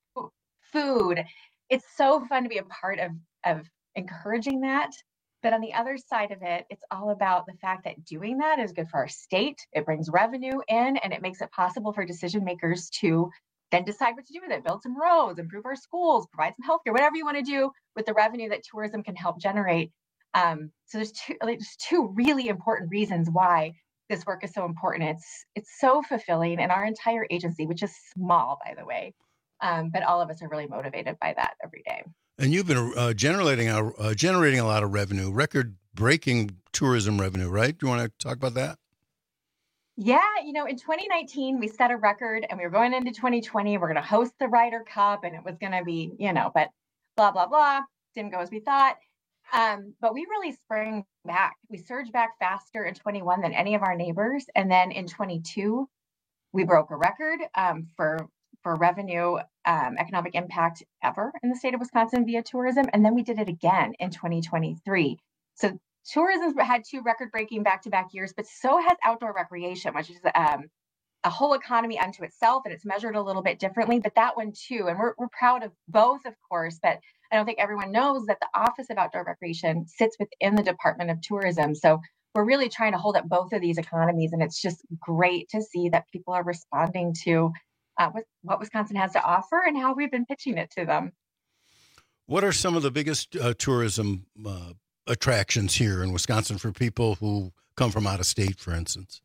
food. It's so fun to be a part of, of encouraging that. But on the other side of it, it's all about the fact that doing that is good for our state. It brings revenue in and it makes it possible for decision makers to then decide what to do with it, build some roads, improve our schools, provide some healthcare, whatever you want to do with the revenue that tourism can help generate. Um, so there's two, there's two really important reasons why this work is so important. It's it's so fulfilling, and our entire agency, which is small, by the way, um, but all of us are really motivated by that every day. And you've been uh, generating a uh, generating a lot of revenue, record-breaking tourism revenue, right? Do you want to talk about that? Yeah, you know, in twenty nineteen, we set a record, and we were going into twenty twenty. We're going to host the Ryder Cup, and it was going to be, you know, but blah blah blah, didn't go as we thought. Um, but we really sprang back. We surged back faster in twenty-one than any of our neighbors. And then in twenty-two, we broke a record um, for, for revenue, um, economic impact ever in the state of Wisconsin via tourism. And then we did it again in twenty twenty-three. So tourism had two record-breaking back-to-back years, but so has outdoor recreation, which is um, a whole economy unto itself, and it's measured a little bit differently, but that one too. And we're, we're proud of both, of course, but I don't think everyone knows that the Office of Outdoor Recreation sits within the Department of Tourism. So we're really trying to hold up both of these economies. And it's just great to see that people are responding to uh, what Wisconsin has to offer and how we've been pitching it to them. What are some of the biggest uh, tourism uh, attractions here in Wisconsin for people who come from out of state, for instance?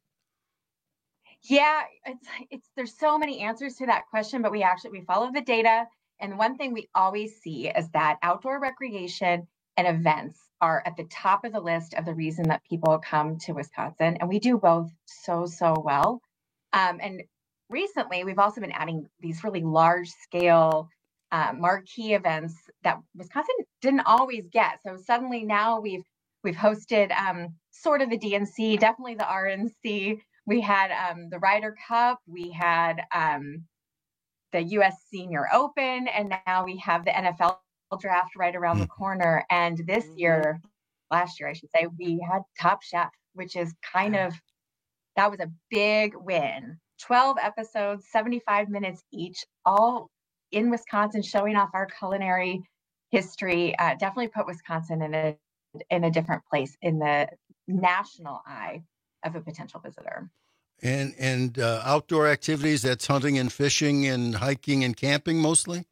Yeah, it's, it's, there's so many answers to that question, but we actually, we follow the data. And one thing we always see is that outdoor recreation and events are at the top of the list of the reason that people come to Wisconsin. And we do both so, so well. Um, and recently, we've also been adding these really large scale uh, marquee events that Wisconsin didn't always get. So suddenly now we've we've hosted um, sort of the D N C, definitely the R N C. We had um, the Ryder Cup. We had um, the U S Senior Open, and now we have the N F L draft right around the corner. And this year, last year, I should say, we had Top Chef, which is kind of, that was a big win. twelve episodes, seventy-five minutes each, all in Wisconsin, showing off our culinary history. Uh, definitely put Wisconsin in a in a different place in the national eye of a potential visitor. And and uh, outdoor activities, that's hunting and fishing and hiking and camping mostly?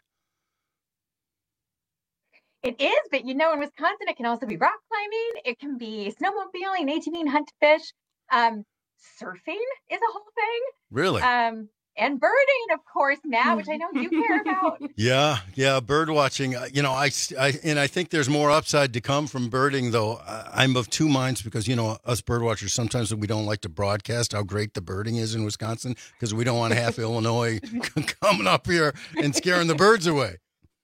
It is, but you know, in Wisconsin, it can also be rock climbing. It can be snowmobiling, ATVing, hunt, fish. Um, surfing is a whole thing. Really? Um, and birding, of course, Matt, which I know you care about. Yeah, yeah, bird watching. uh, You know, I, I and I think there's more upside to come from birding, though. I- I'm of two minds because, you know, us bird watchers, sometimes we don't like to broadcast how great the birding is in Wisconsin because we don't want half Illinois coming up here and scaring the birds away.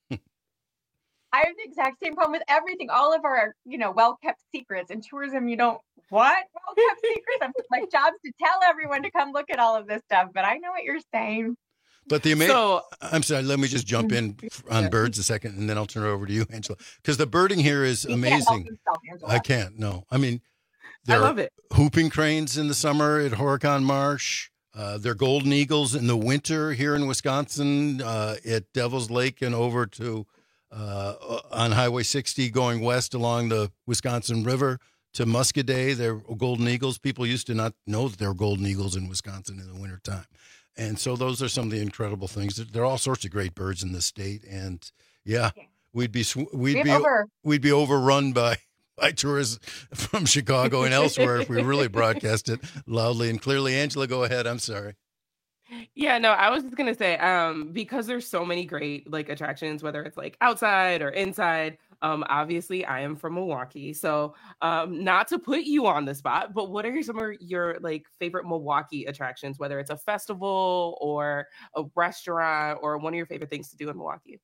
I have the exact same problem with everything. All of our, you know, well-kept secrets. In tourism, you don't, what? Well-kept secrets? I'm, my job's to tell everyone to come look at all of this stuff, but I know what you're saying. But the amazing, So- I'm sorry, let me just jump in on birds a second, and then I'll turn it over to you, Angela, because the birding here is He can't help amazing. himself, Angela. I can't, no. I mean, I there love are it. whooping cranes in the summer at Horicon Marsh. Uh, they're golden eagles in the winter here in Wisconsin uh, at Devil's Lake and over to uh, on Highway sixty going west along the Wisconsin River to Muscadet. They're golden eagles. People used to not know that there were golden eagles in Wisconsin in the wintertime. And so those are some of the incredible things. There are all sorts of great birds in the state. And yeah, we'd be, sw- we'd We be, have over- we'd be overrun by by tourists from Chicago and elsewhere if we really broadcast it loudly and clearly. Angela, go ahead. I'm sorry. Yeah, no, I was just gonna say, um, because there's so many great like attractions, whether it's like outside or inside. Um, obviously, I am from Milwaukee, so um, not to put you on the spot, but what are some of your like favorite Milwaukee attractions? Whether it's a festival or a restaurant or one of your favorite things to do in Milwaukee.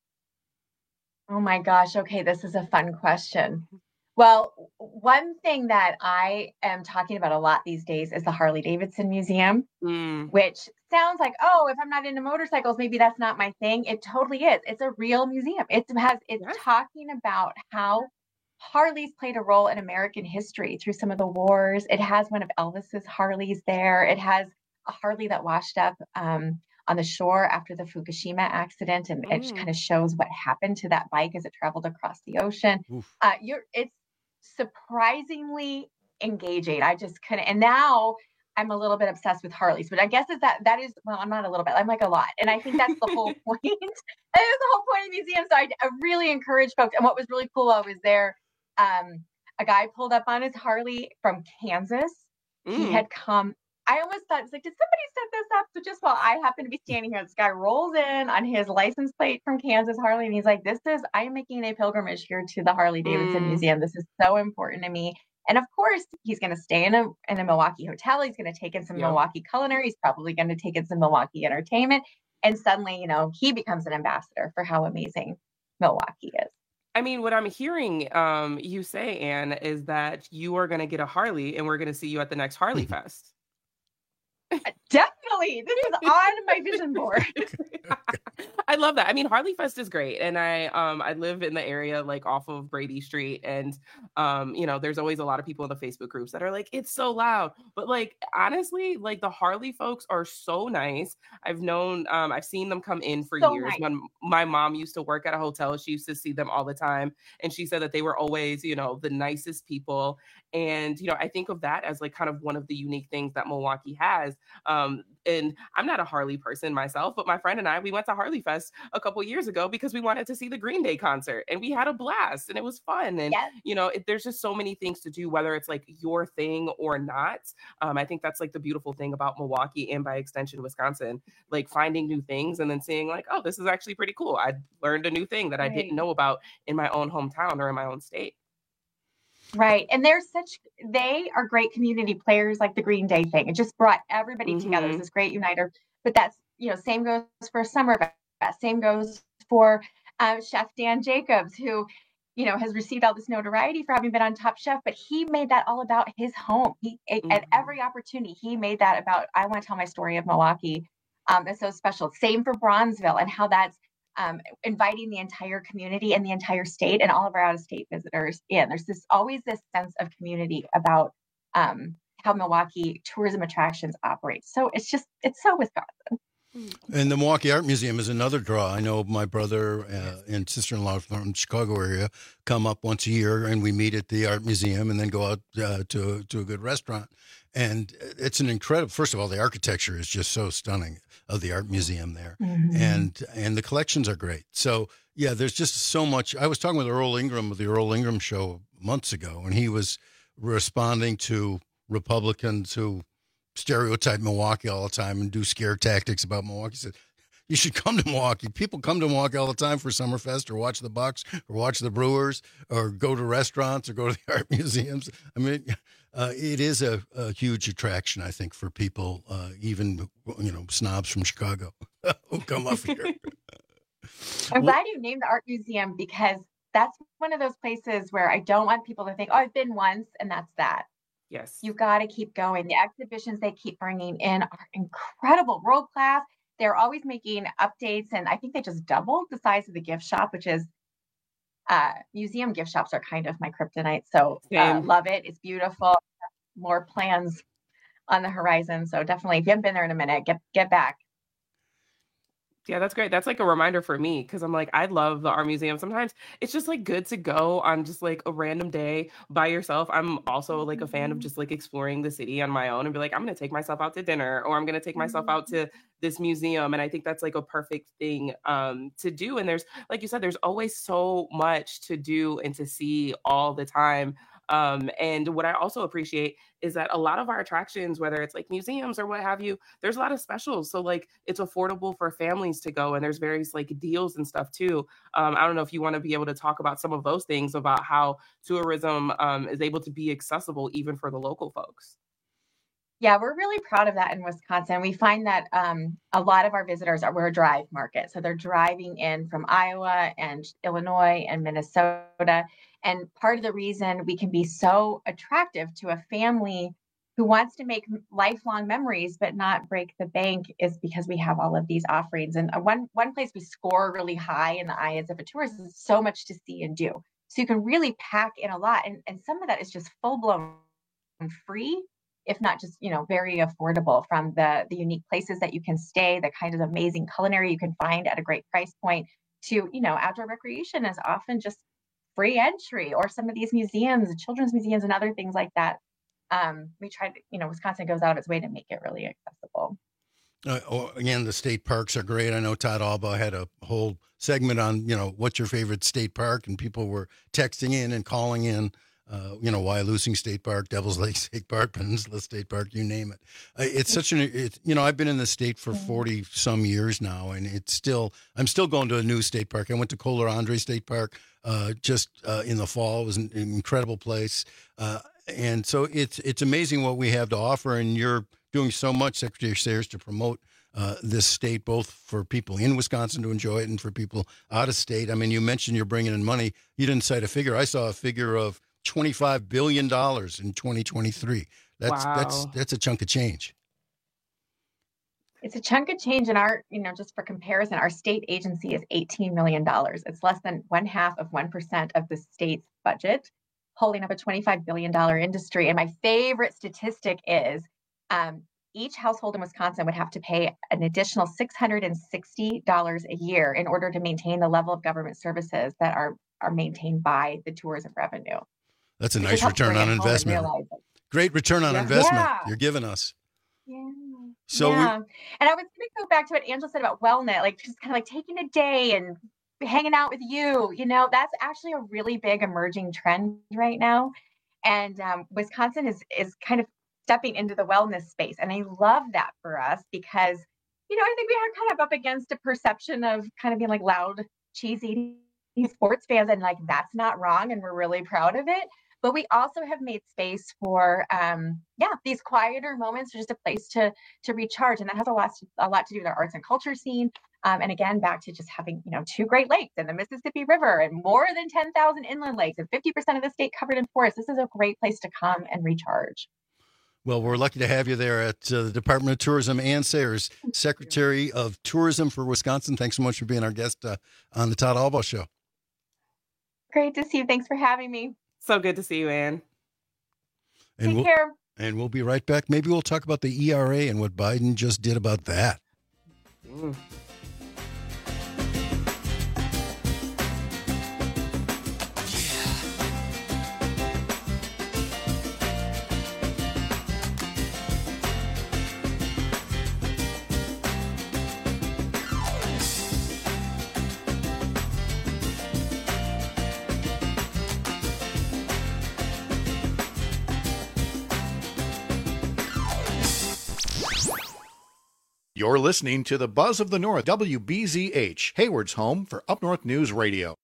Oh my gosh. Okay, this is a fun question. Well, one thing that I am talking about a lot these days is the Harley Davidson Museum, Mm. which sounds like, oh, if I'm not into motorcycles, maybe that's not my thing. It totally is. It's a real museum. It has it's talking about how Harleys played a role in American history through some of the wars. It has one of Elvis's Harleys there. It has a Harley that washed up um, on the shore after the Fukushima accident, and it Mm. kind of shows what happened to that bike as it traveled across the ocean. Uh, you're it's surprisingly engaging. I just couldn't. And now I'm a little bit obsessed with Harleys, but I guess is that that is well, I'm not a little bit. I'm like a lot, and I think that's the whole point. That is the whole point of museums. So I, I really encourage folks. And what was really cool, I was there. Um, a guy pulled up on his Harley from Kansas. He Mm. had come. I almost thought, it's like, did somebody set this up? So just while I happen to be standing here, this guy rolls in on his license plate from Kansas Harley, and he's like, this is, I am making a pilgrimage here to the Harley Davidson Mm. Museum. This is so important to me. And of course, he's going to stay in a in a Milwaukee hotel. He's going to take in some Yep. Milwaukee culinary. He's probably going to take in some Milwaukee entertainment. And suddenly, you know, he becomes an ambassador for how amazing Milwaukee is. I mean, what I'm hearing um, you say, Anne, is that you are going to get a Harley, and we're going to see you at the next Harley Fest. Definitely. This is on my vision board. I love that. I mean, Harley Fest is great, and I um I live in the area like off of Brady Street, and um you know there's always a lot of people in the Facebook groups that are like, it's so loud, but like honestly, like the Harley folks are so nice. I've known um I've seen them come in for So years. nice. When my mom used to work at a hotel, she used to see them all the time, and she said that they were always, you know, the nicest people. And you know, I think of that as like kind of one of the unique things that Milwaukee has. Um, and I'm not a Harley person myself, but my friend and I, we went to Harley Fest a couple years ago because we wanted to see the Green Day concert, and we had a blast, and it was fun. And Yes. you know, it, there's just so many things to do, whether it's like your thing or not. Um, I think that's like the beautiful thing about Milwaukee and by extension Wisconsin, like finding new things and then seeing like, oh, this is actually pretty cool. I learned a new thing that I Right. didn't know about in my own hometown or in my own state. Right. And they're such, they are great community players, like the Green Day thing. It just brought everybody together. It's Mhm. this great uniter. But that's, you know, same goes for Summerfest. Same goes for uh, Chef Dan Jacobs, who, you know, has received all this notoriety for having been on Top Chef, but he made that all about his home. He, at Mhm. every opportunity, he made that about, I want to tell my story of Milwaukee. Um, it's so special. Same for Bronzeville and how that's um, inviting the entire community and the entire state and all of our out-of-state visitors in. There's this always this sense of community about um, how Milwaukee tourism attractions operate. So it's just, it's so Wisconsin. And the Milwaukee Art Museum is another draw. I know my brother uh, and sister-in-law from the Chicago area come up once a year, and we meet at the art museum and then go out uh, to to a good restaurant. And it's an incredible. First of all, the architecture is just so stunning of the art museum there, Mhm. and and the collections are great. So yeah, there's just so much. I was talking with Earl Ingram of the Earl Ingram Show months ago, and he was responding to Republicans who stereotype Milwaukee all the time and do scare tactics about Milwaukee. Said, you should come to Milwaukee. People come to Milwaukee all the time for Summerfest or watch the Bucks or watch the Brewers or go to restaurants or go to the art museums. I mean, uh, it is a, a huge attraction, I think, for people, uh, even, you know, snobs from Chicago who come up here. I'm glad you named the art museum because that's one of those places where I don't want people to think, oh, I've been once and that's that. Yes. You got to keep going. The exhibitions they keep bringing in are incredible, world class. They're always making updates. And I think they just doubled the size of the gift shop, which is uh, museum gift shops are kind of my kryptonite. So uh, love it. It's beautiful. More plans on the horizon. So definitely, if you haven't been there in a minute, get get back. Yeah, that's great. That's like a reminder for me because I'm like, I love the art museum. Sometimes it's just like good to go on just like a random day by yourself. I'm also like a fan of just like exploring the city on my own and be like, I'm going to take myself out to dinner or I'm going to take myself out to this museum. And I think that's like a perfect thing um, to do. And there's, like you said, there's always so much to do and to see all the time. Um, and what I also appreciate is that a lot of our attractions, whether it's like museums or what have you, there's a lot of specials. So like it's affordable for families to go and there's various like deals and stuff too. Um, I don't know if you want to be able to talk about some of those things about how tourism um, is able to be accessible even for the local folks. Yeah, we're really proud of that in Wisconsin. We find that um, a lot of our visitors are, we're a drive market. So they're driving in from Iowa and Illinois and Minnesota. And part of the reason we can be so attractive to a family who wants to make lifelong memories but not break the bank is because we have all of these offerings. And one, one place we score really high in the eyes of a tourist is so much to see and do. So you can really pack in a lot. And, and some of that is just full-blown free, if not just, you know, very affordable, from the, the unique places that you can stay, the kind of amazing culinary you can find at a great price point, to, you know, outdoor recreation is often just free entry, or some of these museums, children's museums and other things like that. Um, we try to, you know, Wisconsin goes out of its way to make it really accessible. Uh, oh, again, the state parks are great. I know Todd Albaugh had a whole segment on, you know, what's your favorite state park? And people were texting in and calling in. Uh, you know, Wyalusing State Park, Devil's Lake State Park, Peninsula State Park, you name it. Uh, it's such an, it, you know, I've been in the state for forty some years now, and it's still, I'm still going to a new state park. I went to Kohler Andre State Park uh, just uh, in the fall. It was an incredible place. Uh, and so it's, it's amazing what we have to offer, and you're doing so much, Secretary Sayers, to promote uh, this state, both for people in Wisconsin to enjoy it and for people out of state. I mean, you mentioned you're bringing in money. You didn't cite a figure. I saw a figure of twenty-five billion dollars in twenty twenty-three. That's Wow. that's that's a chunk of change. It's a chunk of change in our, you know, just for comparison, our state agency is eighteen million dollars. It's less than one half of one percent of the state's budget, holding up a twenty-five billion dollars industry. And my favorite statistic is um, each household in Wisconsin would have to pay an additional six hundred sixty dollars a year in order to maintain the level of government services that are, are maintained by the tourism revenue. That's a nice return on investment. Great return on Yeah. investment Yeah. you're giving us. Yeah. So yeah. we, And I was going to go back to what Angela said about wellness, like just kind of like taking a day and hanging out with you. You know, that's actually a really big emerging trend right now. And um, Wisconsin is is kind of stepping into the wellness space. And I love that for us because, you know, I think we are kind of up against a perception of kind of being like loud, cheesy sports fans. And like, that's not wrong. And we're really proud of it. But we also have made space for, um, yeah, these quieter moments, just a place to to recharge, and that has a lot to, a lot to do with our arts and culture scene. Um, and again, back to just having, you know, two Great Lakes and the Mississippi River, and more than ten thousand inland lakes, and fifty percent of the state covered in forest. This is a great place to come and recharge. well, we're lucky to have you there at uh, the Department of Tourism. Ann Sayers, Secretary of Tourism for Wisconsin. Thanks so much for being our guest uh, on the Todd Albaugh Show. Great to see you. Thanks for having me. So good to see you, Ann. And Take we'll, care. And we'll be right back. Maybe we'll talk about the E R A and what Biden just did about that. Mm. You're listening to the Buzz of the North, W B Z H, Hayward's home for Up North News Radio.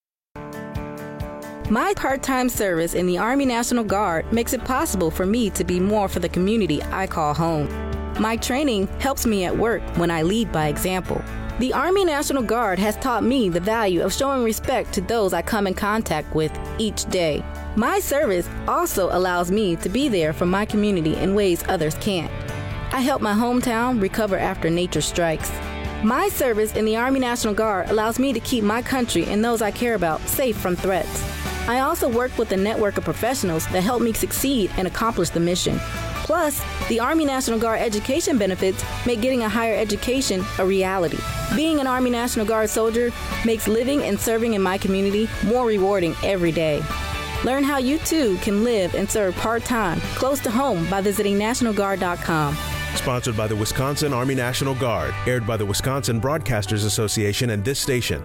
My part-time service in the Army National Guard makes it possible for me to be more for the community I call home. My training helps me at work when I lead by example. The Army National Guard has taught me the value of showing respect to those I come in contact with each day. My service also allows me to be there for my community in ways others can't. I help my hometown recover after nature strikes. My service in the Army National Guard allows me to keep my country and those I care about safe from threats. I also work with a network of professionals that help me succeed and accomplish the mission. Plus, the Army National Guard education benefits make getting a higher education a reality. Being an Army National Guard soldier makes living and serving in my community more rewarding every day. Learn how you too can live and serve part-time, close to home by visiting national guard dot com. Sponsored by the Wisconsin Army National Guard. Aired by the Wisconsin Broadcasters Association and this station.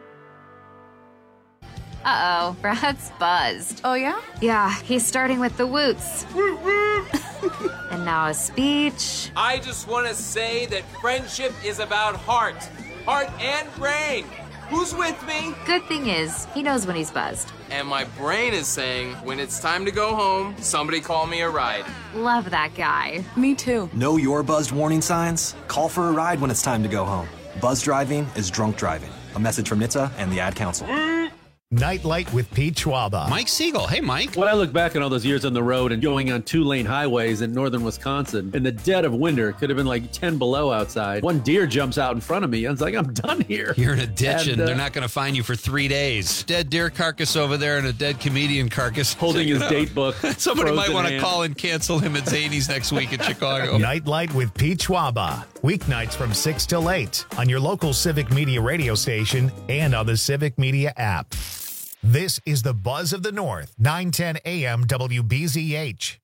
Uh-oh, Brad's buzzed. Oh, yeah? Yeah, he's starting with the woots. And now a speech. I just want to say that friendship is about heart. Heart and brain. Who's with me? Good thing is, he knows when he's buzzed. And my brain is saying, when it's time to go home, somebody call me a ride. Love that guy. Me too. Know your buzzed warning signs? Call for a ride when it's time to go home. Buzz driving is drunk driving. A message from N H T S A and the Ad Council. Nightlight with Pete Schwaba. Mike Siegel. Hey, Mike. When I look back on all those years on the road and going on two-lane highways in northern Wisconsin, in the dead of winter, it could have been like ten below outside. One deer jumps out in front of me. I was like, I'm done here. You're in a ditch, and, and uh, they're not going to find you for three days. Dead deer carcass over there and a dead comedian carcass. Holding his date book. Somebody might want to call and cancel him at Zany's next week in Chicago. Nightlight with Pete Schwaba. Weeknights from six till eight on your local Civic Media radio station and on the Civic Media app. This is the Buzz of the North, nine ten A M W B Z H.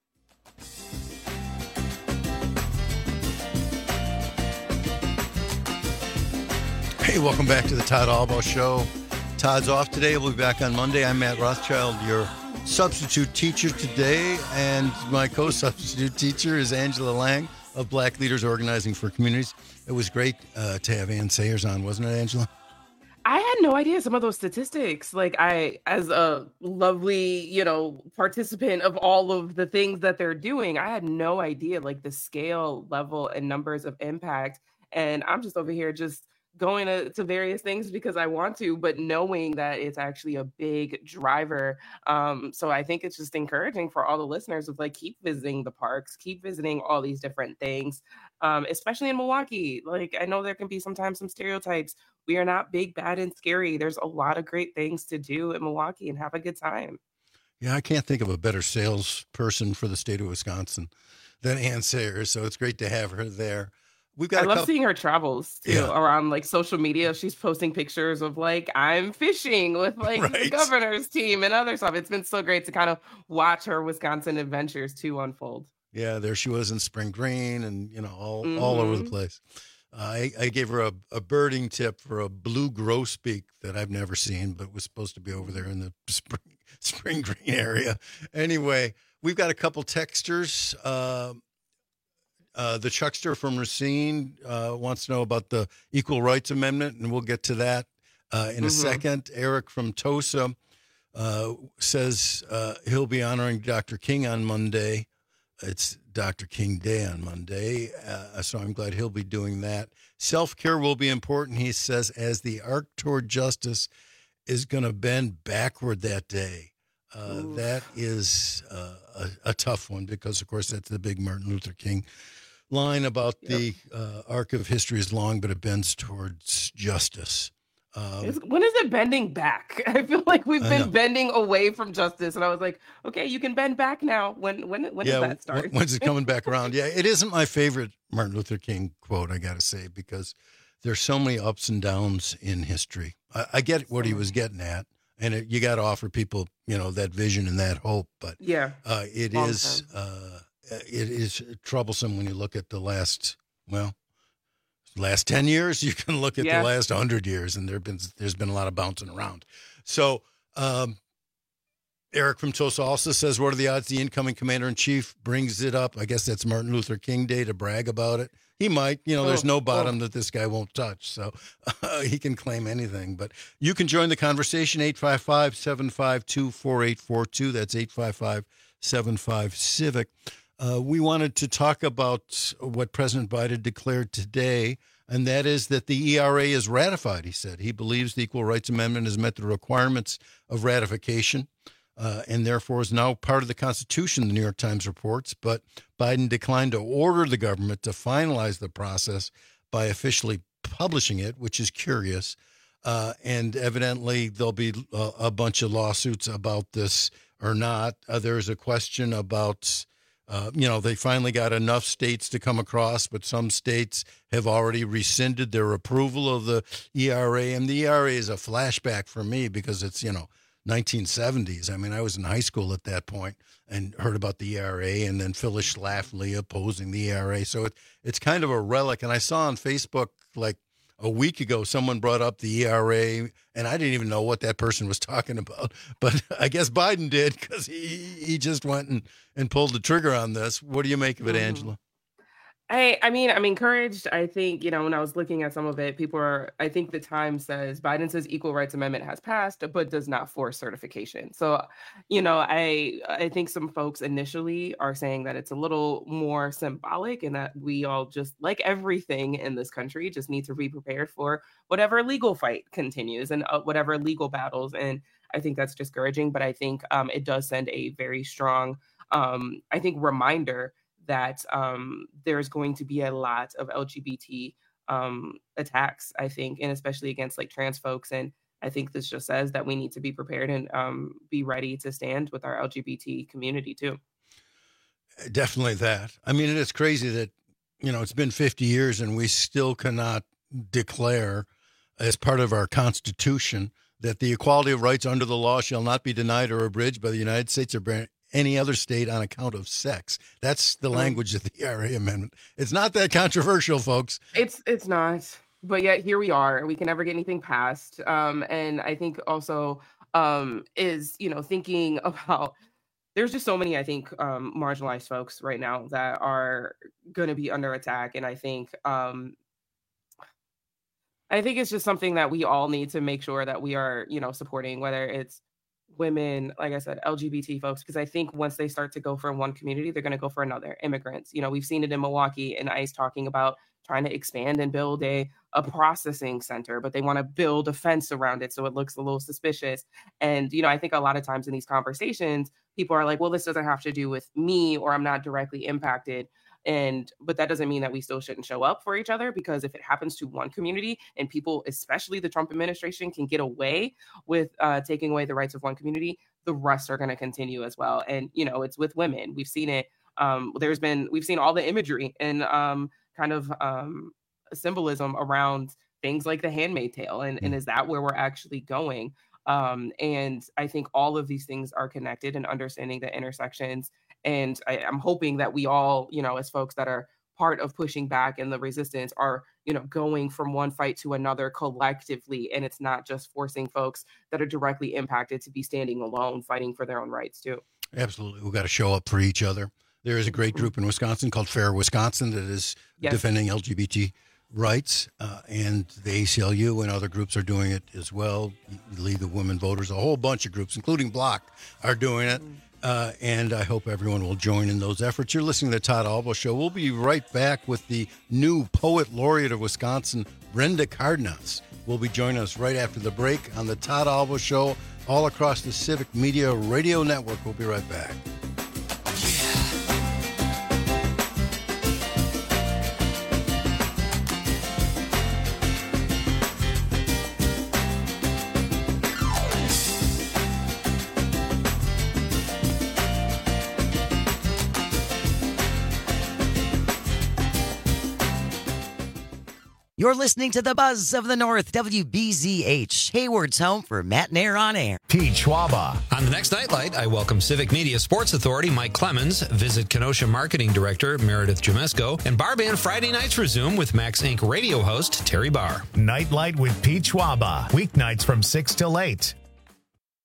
Hey, welcome back to the Todd Albaugh Show. Todd's off today. We'll be back on Monday. I'm Matt Rothschild, your substitute teacher today, and my co-substitute teacher is Angela Lang of Black Leaders Organizing for Communities. It was great uh, to have Ann Sayers on, wasn't it, Angela? I had no idea some of those statistics. Like I, as a lovely, you know, participant of all of the things that they're doing, I had no idea like the scale, level, and numbers of impact. And I'm just over here just going to, to various things because I want to, but knowing that it's actually a big driver. Um, so I think it's just encouraging for all the listeners of like, keep visiting the parks, keep visiting all these different things, um, especially in Milwaukee. Like, I know there can be sometimes some stereotypes. We are not big, bad, and scary. There's a lot of great things to do in Milwaukee and have a good time. Yeah, I can't think of a better salesperson for the state of Wisconsin than Ann Sayers. So it's great to have her there. We've got I a love couple- seeing her travels too, Yeah. around like social media. She's posting pictures of like, I'm fishing with like the Right. governor's team and other stuff. It's been so great to kind of watch her Wisconsin adventures too unfold. Yeah, there she was in Spring Green and, you know, all, all over the Mhm. place. Uh, I, I gave her a, a birding tip for a blue grosbeak that I've never seen, but was supposed to be over there in the Spring, Spring Green area. Anyway, we've got a couple texters. Uh, uh, the Chuckster from Racine uh, wants to know about the Equal Rights Amendment, and we'll get to that uh, in a Mhm. second. Eric from Tosa uh, says uh, he'll be honoring Doctor King on Monday. It's Doctor King Day on Monday, uh, so I'm glad he'll be doing that. Self-care will be important, he says, as the arc toward justice is going to bend backward that day. Uh, that is uh, a, a tough one because, of course, that's the big Martin Luther King line about Yep. the uh, arc of history is long, but it bends towards justice. Um, Is- when is it bending back? I feel like we've I been know. bending away from justice, and I was like, okay, you can bend back now. When when when does that start? when- when's it coming back around? Yeah, it isn't my favorite Martin Luther King quote, I got to say, because there's so many ups and downs in history. I, I get what he was getting at, and it, you got to offer people, you know, that vision and that hope. But Yeah. uh, it Long is uh, it is troublesome when you look at the last well. Last ten years, you can look at Yeah. the last hundred years, and there've been there's been a lot of bouncing around. So, um, Eric from Tulsa also says, what are the odds the incoming commander-in-chief brings it up? I guess that's Martin Luther King Day to brag about it. He might. You know, there's no bottom that this guy won't touch, so uh, he can claim anything. But you can join the conversation, eight five five, seven five two, four eight four two. That's eight five five, seven five, CIVIC. Uh, we wanted to talk about what President Biden declared today, and that is that the E R A is ratified, he said. He believes the Equal Rights Amendment has met the requirements of ratification. Uh, and therefore is now part of the Constitution, the New York Times reports. But Biden declined to order the government to finalize the process by officially publishing it, which is curious. Uh, and evidently there'll be a, a bunch of lawsuits about this or not. Uh, there's a question about, uh, you know, they finally got enough states to come across, but some states have already rescinded their approval of the E R A. And the E R A is a flashback for me because it's, you know, nineteen seventies. I mean, I was in high school at that point and heard about the E R A, and then Phyllis Schlafly opposing the E R A. So it, it's kind of a relic. And I saw on Facebook like a week ago, someone brought up the E R A, and I didn't even know what that person was talking about. But I guess Biden did because he, he just went and, and pulled the trigger on this. What do you make of it, mm-hmm. Angela? I, I mean, I'm encouraged. I think, you know, when I was looking at some of it, people are, I think the Times says Biden says Equal Rights Amendment has passed, but does not force certification. So, you know, I I think some folks initially are saying that it's a little more symbolic and that we all just, like everything in this country, just need to be prepared for whatever legal fight continues and uh, whatever legal battles. And I think that's discouraging, but I think um, it does send a very strong, um, I think, reminder that um, there's going to be a lot of L G B T um, attacks, I think, and especially against like trans folks. And I think this just says that we need to be prepared and um, be ready to stand with our L G B T community too. Definitely that. I mean, it is crazy that, you know, it's been fifty years and we still cannot declare as part of our Constitution that the equality of rights under the law shall not be denied or abridged by the United States or any other state on account of sex. That's the language of the E R A amendment. It's not that controversial, folks. It's it's not, but yet here we are. We can never get anything passed. Um, and I think also um, is, you know, thinking about, there's just so many, I think, um, marginalized folks right now that are going to be under attack. And I think, um, I think it's just something that we all need to make sure that we are, you know, supporting, whether it's women, like I said, L G B T folks, because I think once they start to go for one community, they're going to go for another. Immigrants, you know, we've seen it in Milwaukee and ICE talking about trying to expand and build a, a processing center, but they want to build a fence around it so it looks a little suspicious. And, you know, I think a lot of times in these conversations, people are like, well, this doesn't have to do with me or I'm not directly impacted. And but that doesn't mean that we still shouldn't show up for each other, because if it happens to one community and people, especially the Trump administration, can get away with uh, taking away the rights of one community, the rest are going to continue as well. And, you know, it's with women. We've seen it. Um, there's been we've seen all the imagery and um, kind of um, symbolism around things like the Handmaid's Tale. And, and is that where we're actually going? Um, and I think all of these things are connected, and understanding the intersections. And I, I'm hoping that we all, you know, as folks that are part of pushing back and the resistance are, you know, going from one fight to another collectively. And it's not just forcing folks that are directly impacted to be standing alone, fighting for their own rights too. Absolutely. We've got to show up for each other. There is a great group in Wisconsin called Fair Wisconsin that is yes. defending L G B T rights, uh, and the A C L U and other groups are doing it as well. League of Women Voters, a whole bunch of groups, including Block, are doing it. Mm-hmm. Uh, and I hope everyone will join in those efforts. You're listening to the Todd Albo Show. We'll be right back with the new Poet Laureate of Wisconsin, Brenda Cardenas. Will be joining us right after the break on the Todd Albo Show, all across the Civic Media Radio Network. We'll be right back. You're listening to the Buzz of the North, W B Z H, Hayward's home for Matt Nair on air. Pete Schwaba. On the next Nightlight, I welcome Civic Media Sports Authority Mike Clemens, visit Kenosha Marketing Director Meredith Jamesko, and Bar Band Friday nights resume with Max Incorporated radio host Terry Barr. Nightlight with Pete Schwaba, weeknights from six till eight.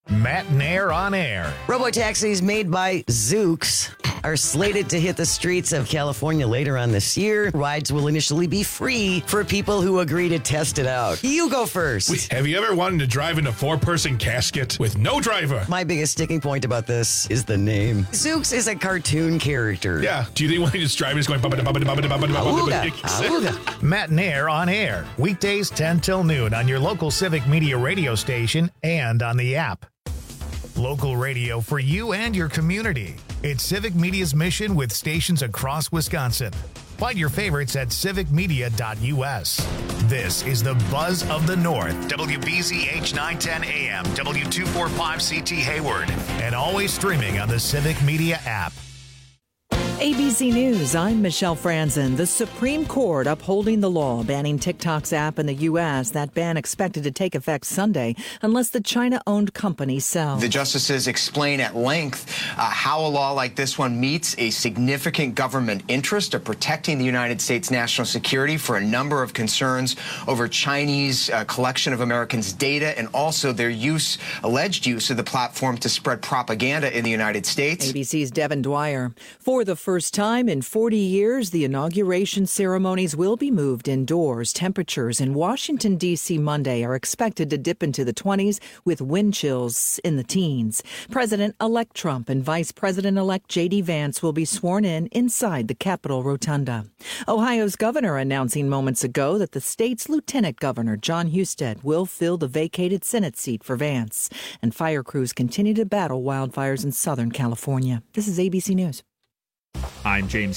Matt Nair on air. Robotaxis made by Zoox are slated to hit the streets of California later on this year. Rides will initially be free for people who agree to test it out. You go first. Wait, have you ever wanted to drive in a four-person casket with no driver? My biggest sticking point about this is the name. Zoox is a cartoon character. Yeah. Do you think when he's driving, he's going... Auga, auga. Matt Nair on air. Weekdays ten till noon on your local Civic Media radio station and on the app. Local radio for you and your community. It's Civic Media's mission with stations across Wisconsin. Find your favorites at civic media dot u s. This is the Buzz of the North. W B Z H nine ten A M, W two forty-five C T Hayward, and always streaming on the Civic Media app. A B C News, I'm Michelle Franzen. The Supreme Court upholding the law banning TikTok's app in the U S. That ban expected to take effect Sunday unless the China-owned company sells. The justices explain at length uh, how a law like this one meets a significant government interest of protecting the United States national security for a number of concerns over Chinese uh, collection of Americans' data and also their use, alleged use of the platform to spread propaganda in the United States. A B C's Devin Dwyer. For the first time in forty years, the inauguration ceremonies will be moved indoors. Temperatures in Washington, D C Monday are expected to dip into the twenties with wind chills in the teens. President-elect Trump and Vice President-elect J D Vance will be sworn in inside the Capitol Rotunda. Ohio's governor announcing moments ago that the state's Lieutenant Governor John Husted will fill the vacated Senate seat for Vance. And fire crews continue to battle wildfires in Southern California. This is A B C News. I'm James